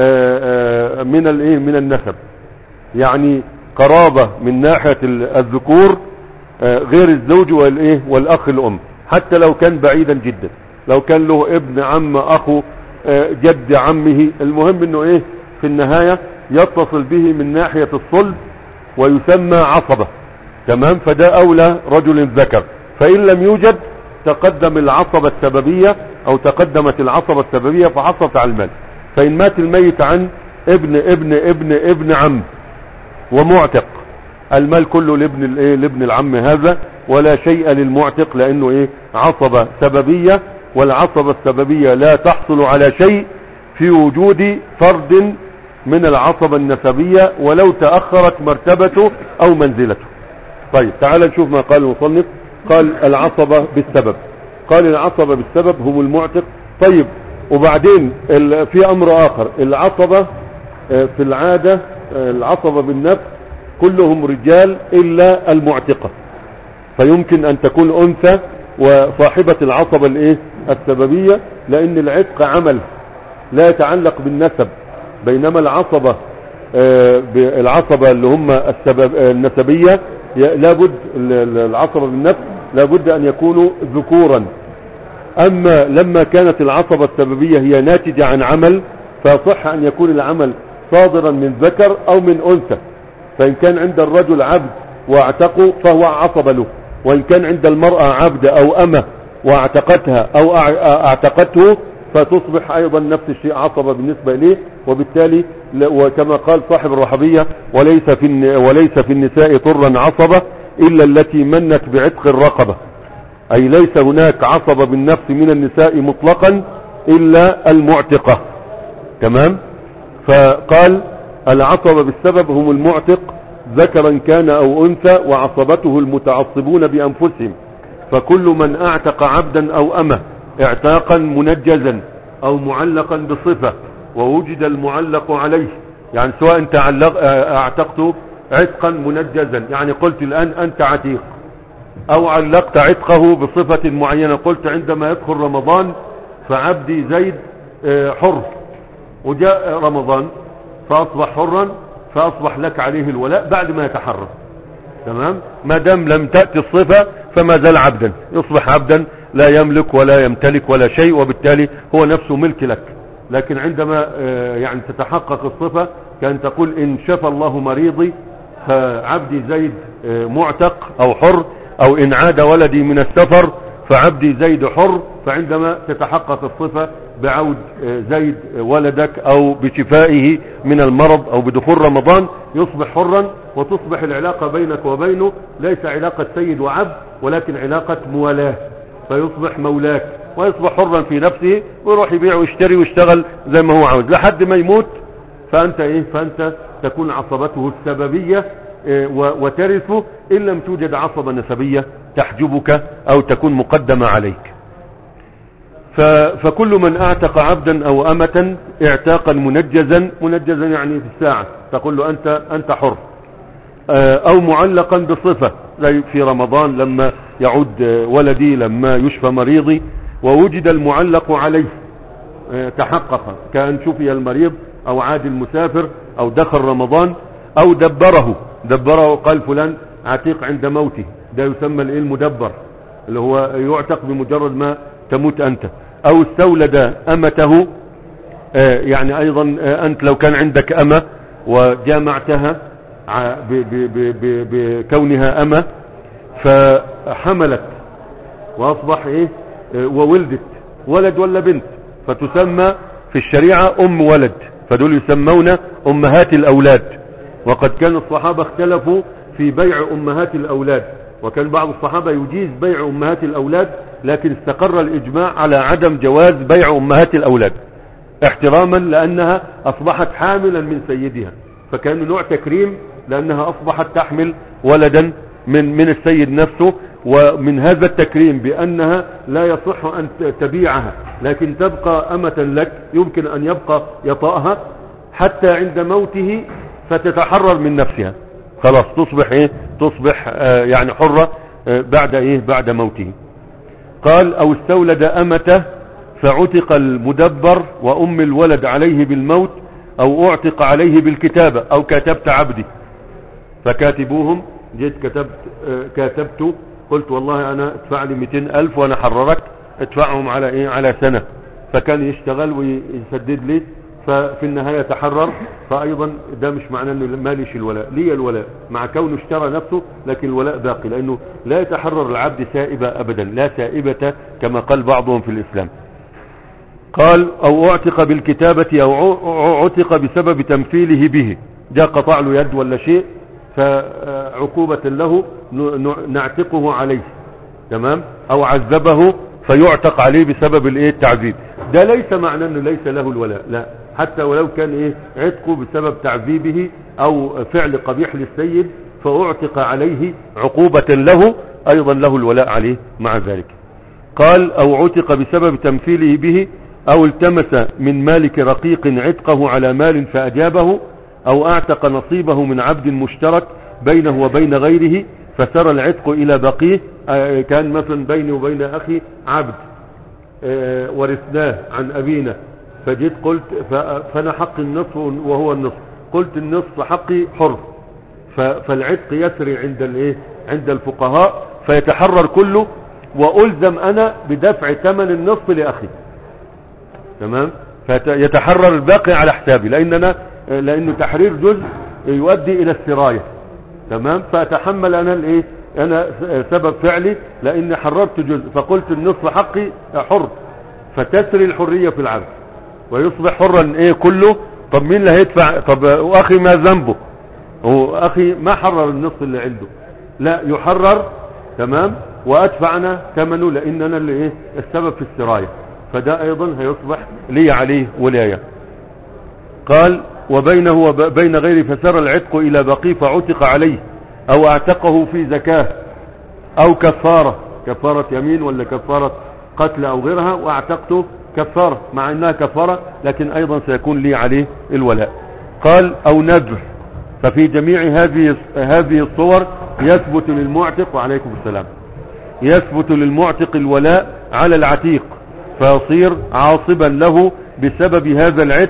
من النسب، يعني قرابة من ناحية الذكور غير الزوج والاخ الام، حتى لو كان بعيدا جدا، لو كان له ابن عم اخو جد عمه، المهم انه في النهاية يتصل به من ناحية الصلب ويسمى عصبة. تمام. فده اولى رجل ذكر. فان لم يوجد تقدم العصبة السببية او تقدمت العصبة السببية فحصلت على المال. فان مات الميت عن ابن ابن ابن ابن عم ومعتق، المال كله لابن العم هذا، ولا شيء للمعتق لانه عصبة سببية، والعصبة السببية لا تحصل على شيء في وجود فرد من العصبة النسبية ولو تأخرت مرتبته او منزلته. طيب تعال نشوف ما قال المصنف. قال العصبة بالسبب، قال العصبة بالسبب هم المعتق. طيب وبعدين في امر اخر، العصبة في العادة العصبة بالنفس كلهم رجال الا المعتقة، فيمكن ان تكون انثى وصاحبة العصبة السببية، لان العتق عمل لا يتعلق بالنسب، بينما العصبة اللي هم النسبية لابد العصبة بالنفس لابد ان يكونوا ذكورا. اما لما كانت العصبة السببية هي ناتجة عن عمل فصح ان يكون العمل صادرا من ذكر او من انثى، فان كان عند الرجل عبد واعتقه فهو عصب له، وان كان عند المرأة عبد او امة واعتقتها او اعتقته فتصبح ايضا نفس الشيء عصبة بالنسبة اليه. وبالتالي وكما قال صاحب الرحبية وليس في النساء طرا عصبة الا التي منت بعتق الرقبة، اي ليس هناك عصبة بالنفس من النساء مطلقا الا المعتقة. تمام. فقال العصبة بالسبب هم المعتق ذكرا كان او انثى وعصبته المتعصبون بانفسهم، فكل من اعتق عبدا او امه اعتاقا منجزا او معلقا بصفة ووجد المعلق عليه، يعني سواء انت اعتقته عتقا منجزا، يعني قلت الان انت عتيق، او علقت عتقه بصفة معينة، قلت عندما يدخل رمضان فعبدي زيد حر، وجاء رمضان فأصبح حرا فأصبح لك عليه الولاء بعد ما يتحرر. تمام. ما دام لم تأتي الصفة فما زال عبدا، يصبح عبدا لا يملك ولا يمتلك ولا شيء، وبالتالي هو نفسه ملك لك. لكن عندما يعني تتحقق الصفة كان تقول إن شفى الله مريضي فعبدي زيد معتق أو حر، أو إن عاد ولدي من السفر فعبدي زيد حر. فعندما تتحقق الصفة بعود زيد ولدك أو بشفائه من المرض أو بدخول رمضان يصبح حرا، وتصبح العلاقة بينك وبينه ليس علاقة سيد وعبد ولكن علاقة موالاه، فيصبح مولاك ويصبح حرا في نفسه ويروح يبيع ويشتري ويشتغل زي ما هو عاوز لحد ما يموت. فأنت تكون عصبته السببية وترثه إن لم توجد عصبة نسبية تحجبك أو تكون مقدمة عليك. فكل من اعتق عبدا أو أمة اعتاقا منجزا يعني في الساعة تقول له أنت حر، أو معلقا بصفة زي في رمضان لما يعود ولدي، لما يشفى مريضي ووجد المعلق عليه تحقق، كأن شفي المريض أو عاد المسافر أو دخل رمضان أو دبره قال فلان عتيق عند موته، ده يسمى المدبر اللي هو يعتق بمجرد ما تموت أنت. أو استولد أمته، يعني أيضا أنت لو كان عندك أمة وجامعتها بكونها أمة فحملت وأصبح وولدت ولد ولا بنت، فتسمى في الشريعة أم ولد، فدول يسمون أمهات الأولاد. وقد كان الصحابة اختلفوا في بيع أمهات الأولاد، وكان بعض الصحابة يجيز بيع أمهات الأولاد، لكن استقر الإجماع على عدم جواز بيع أمهات الأولاد احتراما لأنها أصبحت حاملا من سيدها، فكان نوع تكريم لأنها أصبحت تحمل ولدا من السيد نفسه. ومن هذا التكريم بأنها لا يصح أن تبيعها لكن تبقى أمة لك، يمكن أن يبقى يطأها حتى عند موته فتتحرر من نفسها، خلاص تصبح يعني حرة بعد موته. قال أو استولد أمته فعتق المدبر وأم الولد عليه بالموت، أو أعتق عليه بالكتابة، أو كتبت عبدي فكاتبوهم، جيت كاتبت قلت والله أنا ادفع لي 200,000 وأنا حررك، ادفعهم على سنة، فكان يشتغل ويسدد لي، ففي النهاية تحرر. فأيضا ده مش معناه أنه ما ليش الولاء، لي الولاء مع كونه اشترى نفسه، لكن الولاء باقي، لأنه لا يتحرر العبد سائبة أبدا، لا سائبة كما قال بعضهم في الإسلام. قال أو أعتق بالكتابة أو عتق بسبب تمثيله به، جاء قطع له يد ولا شيء فعقوبة له نعتقه عليه، تمام، أو عذبه فيعتق عليه بسبب التعذيب. ده ليس معنى أنه ليس له الولاء، لا، حتى ولو كان عتقه بسبب تعذيبه أو فعل قبيح للسيد فأعتق عليه عقوبة له، أيضا له الولاء عليه مع ذلك. قال أو عتق بسبب تمثيله به، أو التمس من مالك رقيق عتقه على مال فأجابه، أو أعتق نصيبه من عبد مشترك بينه وبين غيره فسر العتق إلى بقيه. كان مثلا بيني وبين أخي عبد ورثناه عن أبينا، فجيت قلت فأنا حقي النصف وهو النصف، قلت النصف حقي حر، فالعتق يسري عند الفقهاء فيتحرر كله، وألزم أنا بدفع ثمن النصف لأخي، تمام، فيتحرر الباقي على حسابي، لأنه تحرير جزء يؤدي إلى السراية، تمام، فأتحمل أنا سبب فعلي لأني حررت جزء، فقلت النصف حقي حر، فتسري الحرية في العبد ويصبح حرا كله. طب مين اللي هيدفع؟ طب وأخي ما ذنبه؟ هو أخي ما حرر النصف اللي عنده، لا يحرر، تمام، وأدفع أنا ثمنه لأن أنا اللي السبب في السراية، فده أيضا هيصبح لي عليه ولاية. قال وبينه وبين غيره فسر العتق إلى بقي فعتق عليه، أو اعتقه في زكاة أو كفارة يمين ولا كفارة قتل أو غيرها، واعتقته كفارة مع أنها كفارة لكن أيضا سيكون لي عليه الولاء. قال أو نذر، ففي جميع هذه الصور يثبت للمعتق، وعليكم السلام، يثبت للمعتق الولاء على العتيق فيصير عاصبا له بسبب هذا العتق،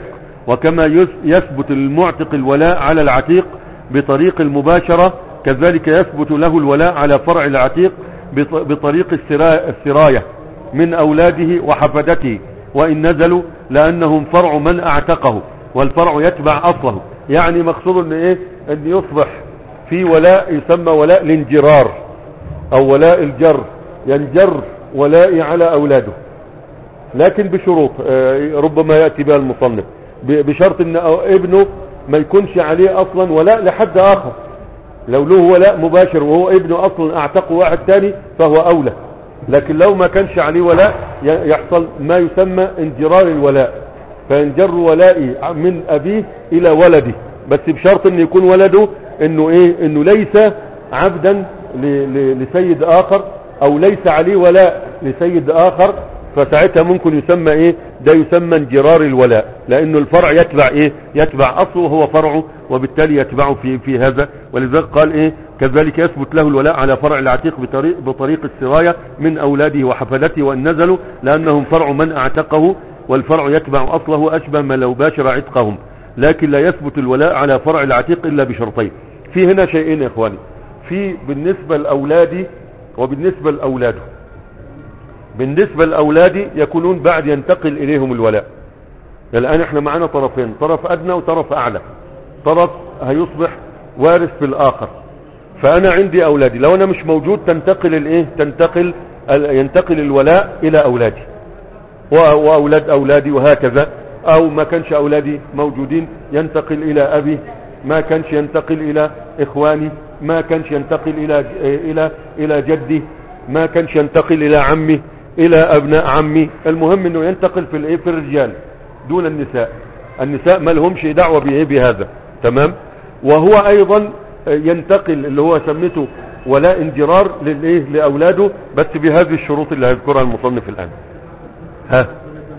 وكما يثبت للمعتق الولاء على العتيق بطريق المباشرة، كذلك يثبت له الولاء على فرع العتيق بطريق السراية من أولاده وحفدته وإن نزلوا، لأنهم فرع من أعتقه، والفرع يتبع أصله. يعني مقصود ان ايه، ان يصبح في ولاء يسمى ولاء الانجرار او ولاء الجر، ينجر ولائي على أولاده، لكن بشروط ربما يأتي بها المصنف، بشرط ان ابنه ما يكونش عليه اصلا ولاء لحد اخر. لو له ولاء مباشر وهو ابنه اصلا اعتقه واحد تاني فهو اولى، لكن لو ما كانش عليه ولاء يحصل ما يسمى انجرار الولاء، فينجر ولائي من ابيه الى ولده، بس بشرط ان يكون ولده انه ايه، انه ليس عبدا لسيد اخر او ليس عليه ولاء لسيد اخر، فساعتها ممكن يسمى ايه، ده يسمى انجرار الولاء، لانه الفرع يتبع ايه، يتبع اصله وهو فرعه، وبالتالي يتبعه في هذا. ولذلك قال ايه، كذلك يثبت له الولاء على فرع العتيق بطريق السراية من اولاده وحفدته وان نزلوا، لانهم فرع من اعتقه، والفرع يتبع اصله اشبه ما لو باشر عتقهم، لكن لا يثبت الولاء على فرع العتيق الا بشرطين. في هنا شيئين يا اخواني، في بالنسبة لاولادي وبالنسبة لاولاده. بالنسبة لأولادي يكونون بعد ينتقل إليهم الولاء. الآن احنا معنا طرفين، طرف أدنى وطرف أعلى، طرف هيصبح وارث في الآخر. فأنا عندي أولادي، لو أنا مش موجود تنتقل الإيه، ينتقل الولاء إلى أولادي وأولاد أولادي وهكذا، أو ما كانش أولادي موجودين ينتقل إلى أبي، ما كانش ينتقل إلى إخواني، ما كانش ينتقل إلى جدي، ما كانش ينتقل إلى عمي، الى ابناء عمي. المهم انه ينتقل في الايه، في الرجال دون النساء. النساء ما لهمش دعوة بايه بهذا، تمام. وهو ايضا ينتقل اللي هو سميته ولاء انجرار للايه، لاولاده، بس بهذه الشروط اللي هيذكرها المصنف الان. ها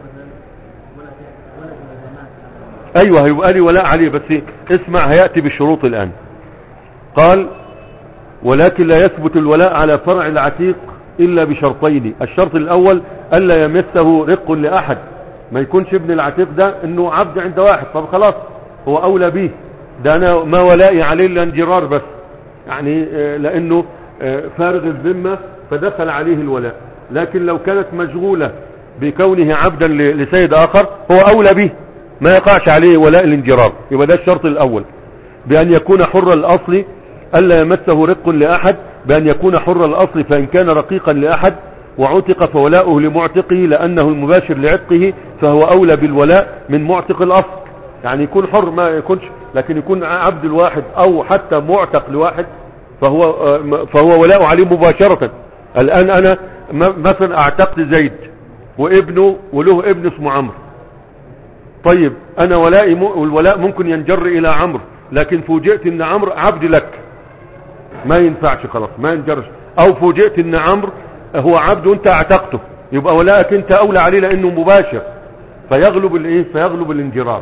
ايوه، هيبقى لي ولاء عليه، بس اسمع هيأتي بالشروط الان. قال ولكن لا يثبت الولاء على فرع العتيق إلا بشرطين. الشرط الأول ألا يمسه رق لأحد، ما يكونش ابن العتيق ده إنه عبد عند واحد، طب خلاص هو أولى به، ده أنا ما ولائي عليه إلا انجرار بس، يعني لأنه فارغ الذمة فدخل عليه الولاء. لكن لو كانت مشغولة بكونه عبدا لسيد آخر هو أولى به، ما يقعش عليه ولاء الانجرار. يبقى ده الشرط الأول، بأن يكون حر الأصل، ألا يمسه رق لأحد، بأن يكون حر الأصل، فإن كان رقيقا لأحد وعتق فولاؤه لمعتقه لأنه المباشر لعتقه، فهو أولى بالولاء من معتق الأصل. يعني يكون حر ما يكونش، لكن يكون عبد الواحد أو حتى معتق لواحد فهو ولاؤه عليه مباشرة. الآن أنا مثلا أعتقد زيد وابنه وله ابن اسمه عمرو، طيب أنا الولاء ممكن ينجر إلى عمرو، لكن فوجئت إن عمرو عبد لك، ما ينفعش خلاص، ما ينجرش. او فوجئت ان عمرو هو عبد وانت اعتقته، يبقى ولاءك انت اولى عليه لانه مباشر، فيغلب الايه، فيغلب الانجرار.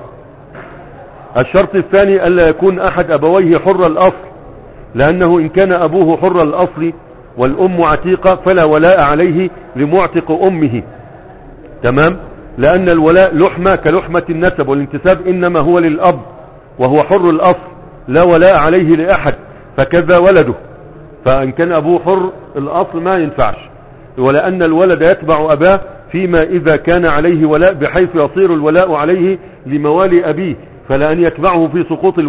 الشرط الثاني الا يكون احد ابويه حر الاصل، لانه ان كان ابوه حر الاصل والام عتيقة فلا ولاء عليه لمعتق امه، تمام. لان الولاء لحمة كلحمة النسب، والانتساب انما هو للاب وهو حر الاصل، لا ولاء عليه لاحد، فكذا ولده. فان كان ابوه حر الاصل ما ينفعش. ولان الولد يتبع اباه فيما اذا كان عليه ولاء بحيث يصير الولاء عليه لموالي ابيه، فلان يتبعه في سقوط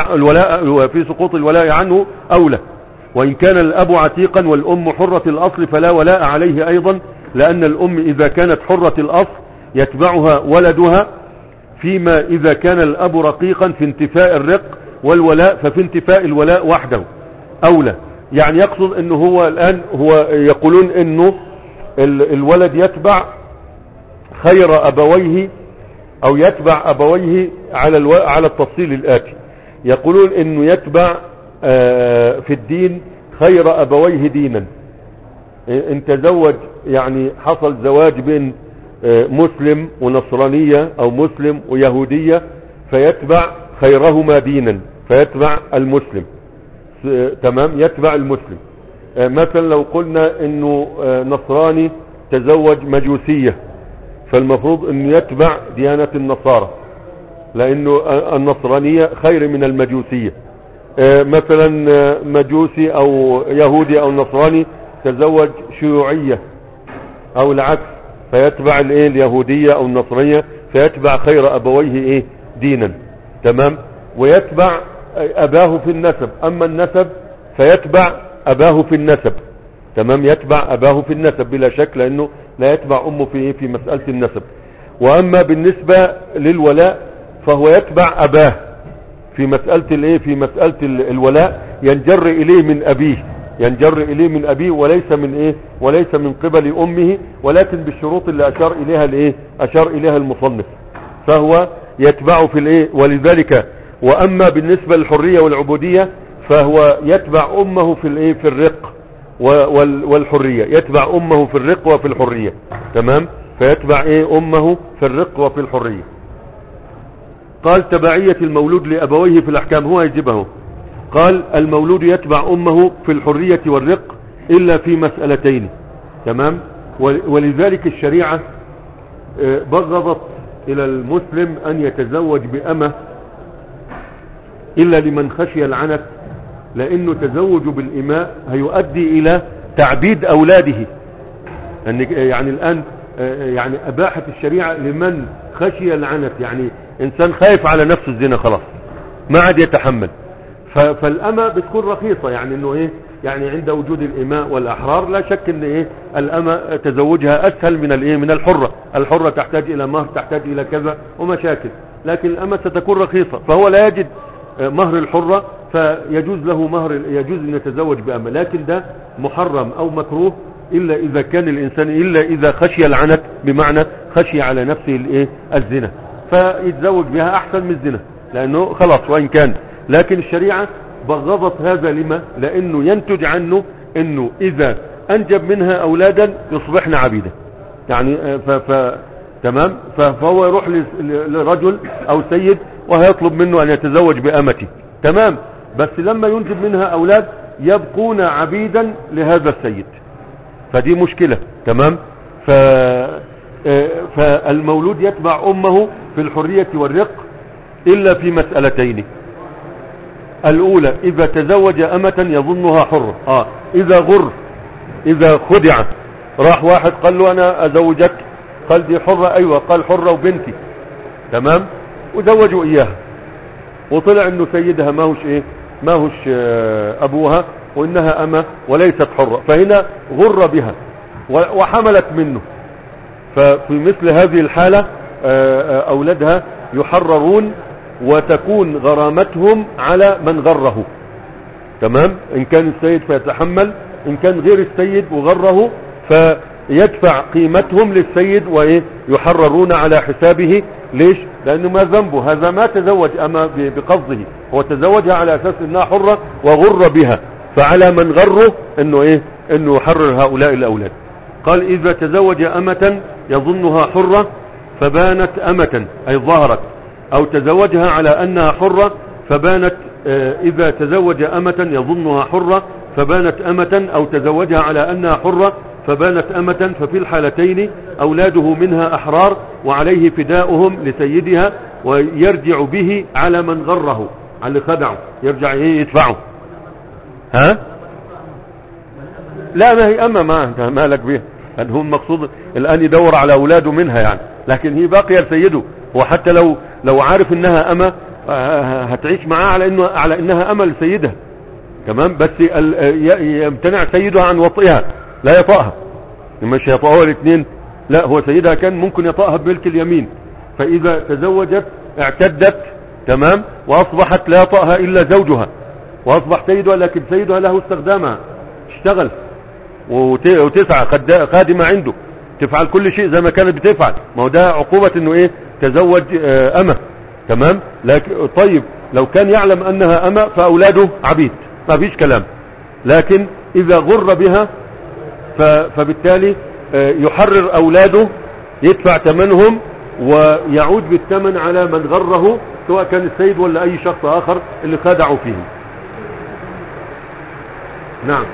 الولاء عنه اولى. وان كان الاب عتيقا والام حرة الاصل فلا ولاء عليه ايضا، لان الام اذا كانت حرة الاصل يتبعها ولدها فيما اذا كان الاب رقيقا في انتفاء الرق والولاء، ففي انتفاء الولاء وحده اولى. يعني يقصد انه هو الان يقولون انه الولد يتبع خير ابويه او يتبع ابويه على التفصيل الاتي. يقولون انه يتبع في الدين خير ابويه دينا، ان تزوج يعني حصل زواج بين مسلم ونصرانية او مسلم ويهودية، فيتبع خيرهما دينا، فيتبع المسلم، تمام، يتبع المسلم. مثلا لو قلنا انه نصراني تزوج مجوسية، فالمفروض انه يتبع ديانة النصارى، لانه النصرانية خير من المجوسية. مثلا مجوسي او يهودي او نصراني تزوج شيوعية او العكس، فيتبع الايه اليهودية او النصرانية، فيتبع خير ابويه ايه دينا. تمام. ويتبع اباه في النسب، اما النسب فيتبع اباه في النسب. تمام. يتبع اباه في النسب بلا شك، لانه لا يتبع امه في مسألة النسب. واما بالنسبة للولاء فهو يتبع اباه في مسألة الايه في مسألة الولاء، ينجر اليه من ابيه، ينجر اليه من ابيه، وليس من ايه وليس من قبل امه، ولكن بالشروط اللي اشار اليها الايه اشار اليها المصنف، فهو يتبع في الايه. ولذلك واما بالنسبة للحرية والعبودية فهو يتبع امه في الايه في الرق والحرية، يتبع امه في الرق وفي الحرية. تمام. فيتبع ايه امه في الرق وفي الحرية. قال تبعية المولود لابويه في الاحكام، هو يجبه. قال المولود يتبع امه في الحرية والرق الا في مسألتين. تمام. ولذلك الشريعة بغضت الى المسلم ان يتزوج بأمة الا لمن خشي العنت، لانه تزوج بالإماء هيؤدي الى تعبيد اولاده. يعني الان يعني اباحت الشريعة لمن خشي العنت، يعني انسان خايف على نفسه الزنا خلاص ما عاد يتحمل، فالأمة بتكون رخيصة، يعني انه ايه يعني عند وجود الإماء والأحرار لا شك ان ايه الأمة تزوجها اسهل من الايه من الحرة. الحرة تحتاج الى مهر، تحتاج الى كذا ومشاكل، لكن الأمة ستكون رخيصة، فهو لا يجد مهر الحرة فيجوز له يجوز ان يتزوج بأمة. لكن ده محرم او مكروه الا اذا كان الانسان الا اذا خشي العنت، بمعنى خشي على نفسه الايه الزنا، فيتزوج بها احسن من الزنا، لانه خلاص وان كان. لكن الشريعة بغضت هذا لما؟ لانه ينتج عنه انه اذا انجب منها اولادا يصبحن عبيدا، يعني تمام. فهو يروح لرجل او سيد وهيطلب منه ان يتزوج بأمته. تمام. بس لما ينجب منها اولاد يبقون عبيدا لهذا السيد، فدي مشكلة. تمام. فالمولود يتبع امه في الحرية والرق الا في مسألتين. الاولى اذا تزوج امة يظنها حرة، اذا خدع، راح واحد قال له انا ازوجك، قال دي حرة، ايوه قال حرة وبنتي. تمام. وزوجوا اياها وطلع انه سيدها ما هوش ابوها، وانها امة وليست حرة، فهنا غر بها وحملت منه. ففي مثل هذه الحالة اولادها يحررون وتكون غرامتهم على من غره. تمام. ان كان السيد فيتحمل، ان كان غير السيد وغره فيدفع قيمتهم للسيد ويحررون على حسابه. ليش؟ لانه ما ذنبه، هذا ما تزوج اما بقصده، هو تزوجها على اساس انها حرة وغر بها، فعلى من غره انه يحرر هؤلاء الاولاد. قال اذا تزوج امة يظنها حرة فبانت امة اي ظهرت، او تزوجها على انها حرة فبانت، اذا تزوج امة يظنها حرة فبانت امة، او تزوجها على انها حرة فبانت امة، ففي الحالتين اولاده منها احرار وعليه فداؤهم لسيدها، ويرجع به على من غره، على اللي خدعه يرجع يدفعه. ها لا ما هي اما ما لك بها، هم مقصود الان يدور على اولاده منها يعني، لكن هي باقية لسيده. وحتى لو عارف انها اما هتعيش معاه على انها اما لسيدها. تمام. بس يمتنع سيدها عن وطئها، لا يطأها، مش يطأها الاثنين، لا هو سيدها كان ممكن يطأها بملك اليمين، فاذا تزوجت اعتدت. تمام. واصبحت لا يطأها الا زوجها، واصبح سيدها، لكن سيدها له استخدامها، اشتغل وتسعى خادمة عنده تفعل كل شيء زي ما كانت بتفعل. ما هو ده عقوبة انه تزوج امة. تمام. لكن طيب لو كان يعلم انها امة فاولاده عبيد ما فيش كلام، لكن اذا غر بها فبالتالي يحرر اولاده، يدفع ثمنهم ويعود بالثمن على من غره، سواء كان السيد ولا اي شخص اخر اللي خدعوا فيه. نعم.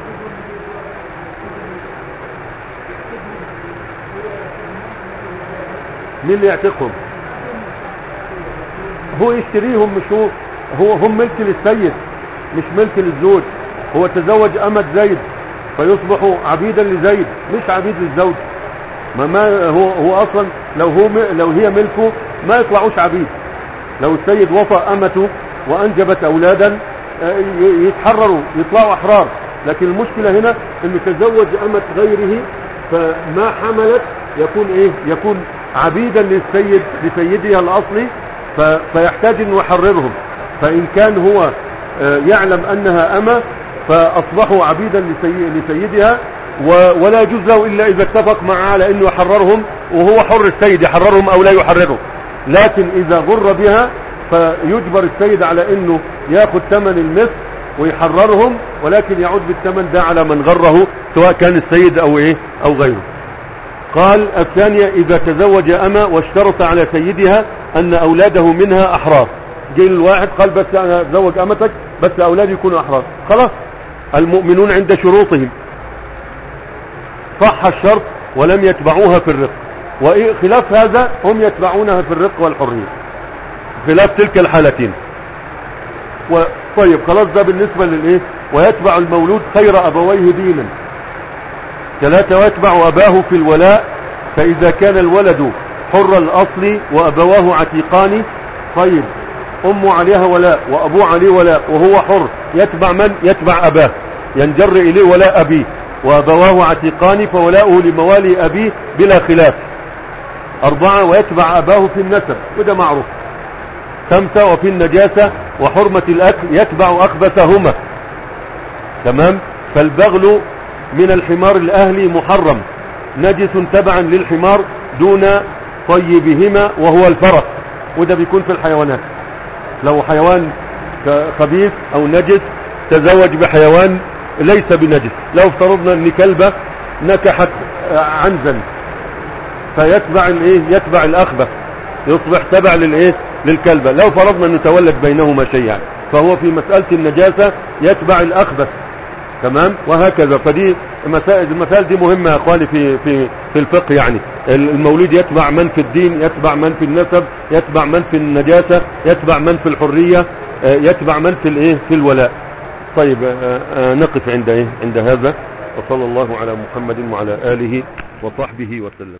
مين اللي يعتقهم؟ هو يشتريهم، مش هم ملك للسيد مش ملك للزوج. هو تزوج أمة زيد فيصبحوا عبيدا لزيد مش عبيد للزوج. ما هو أصلا لو هي ملكه ما يطلعوش عبيد. لو السيد وطأ أمته وأنجبت أولادا يتحرروا يطلعوا أحرار. لكن المشكلة هنا إنه تزوج أمة غيره فما حملت يكون عبيدا لسيدها الأصلي، فيحتاج أنه يحررهم. فإن كان هو يعلم أنها أمة فأصبحوا عبيدا لسيدها، ولا يجوز له إلا إذا اتفق معه على أنه يحررهم، وهو حر السيد يحررهم أو لا يحررهم. لكن إذا غر بها فيجبر السيد على أنه يأخذ ثمن المثل ويحررهم، ولكن يعود بالثمن ده على من غره سواء كان السيد أو غيره. قال الثانية إذا تزوج أمة واشترط على سيدها أن أولاده منها أحرار. جاي الواحد قال بس أنا أتزوج أمتك بس أولادي يكونوا أحرار، خلاص المؤمنون عند شروطهم، صح الشرط ولم يتبعوها في الرق. وخلاف هذا هم يتبعونها في الرق والحرية، خلاف تلك الحالتين. طيب خلاص ده بالنسبة للإيه. ويتبع المولود خير أبويه دينا. 3 ويتبع أباه في الولاء، فإذا كان الولد حر الأصل وأبواه عتيقان. طيب أمه عليها ولاء وأبوه عليه ولاء وهو حر، يتبع من؟ يتبع أباه، ينجر إليه ولاء أبيه، وأبواه عتيقان فولاؤه لموالي أبيه بلا خلاف. 4 ويتبع أباه في النسب، وده معروف. 5 وفي النجاسة وحرمة الأكل يتبع أخبثهما. تمام. فالبغل من الحمار الأهلي محرم، نجس تبعا للحمار دون طيبهما وهو الفرس، وده بيكون في الحيوانات. لو حيوان خبيث أو نجس تزوج بحيوان ليس بنجس، لو افترضنا ان كلبة نكحت عنزا فيتبع يتبع الأخبث، يصبح تبع للكلبة. لو فرضنا ان تولد بينهما شيئا فهو في مسألة النجاسة يتبع الأخبث. تمام. وهكذا. فدي المسائل دي مهمة يا اخواني في الفقه. يعني المولود يتبع من في الدين، يتبع من في النسب، يتبع من في النجاسة، يتبع من في الحرية، يتبع من في الولاء. طيب نقف عند هذا. وصلى الله على محمد وعلى آله وصحبه وسلم.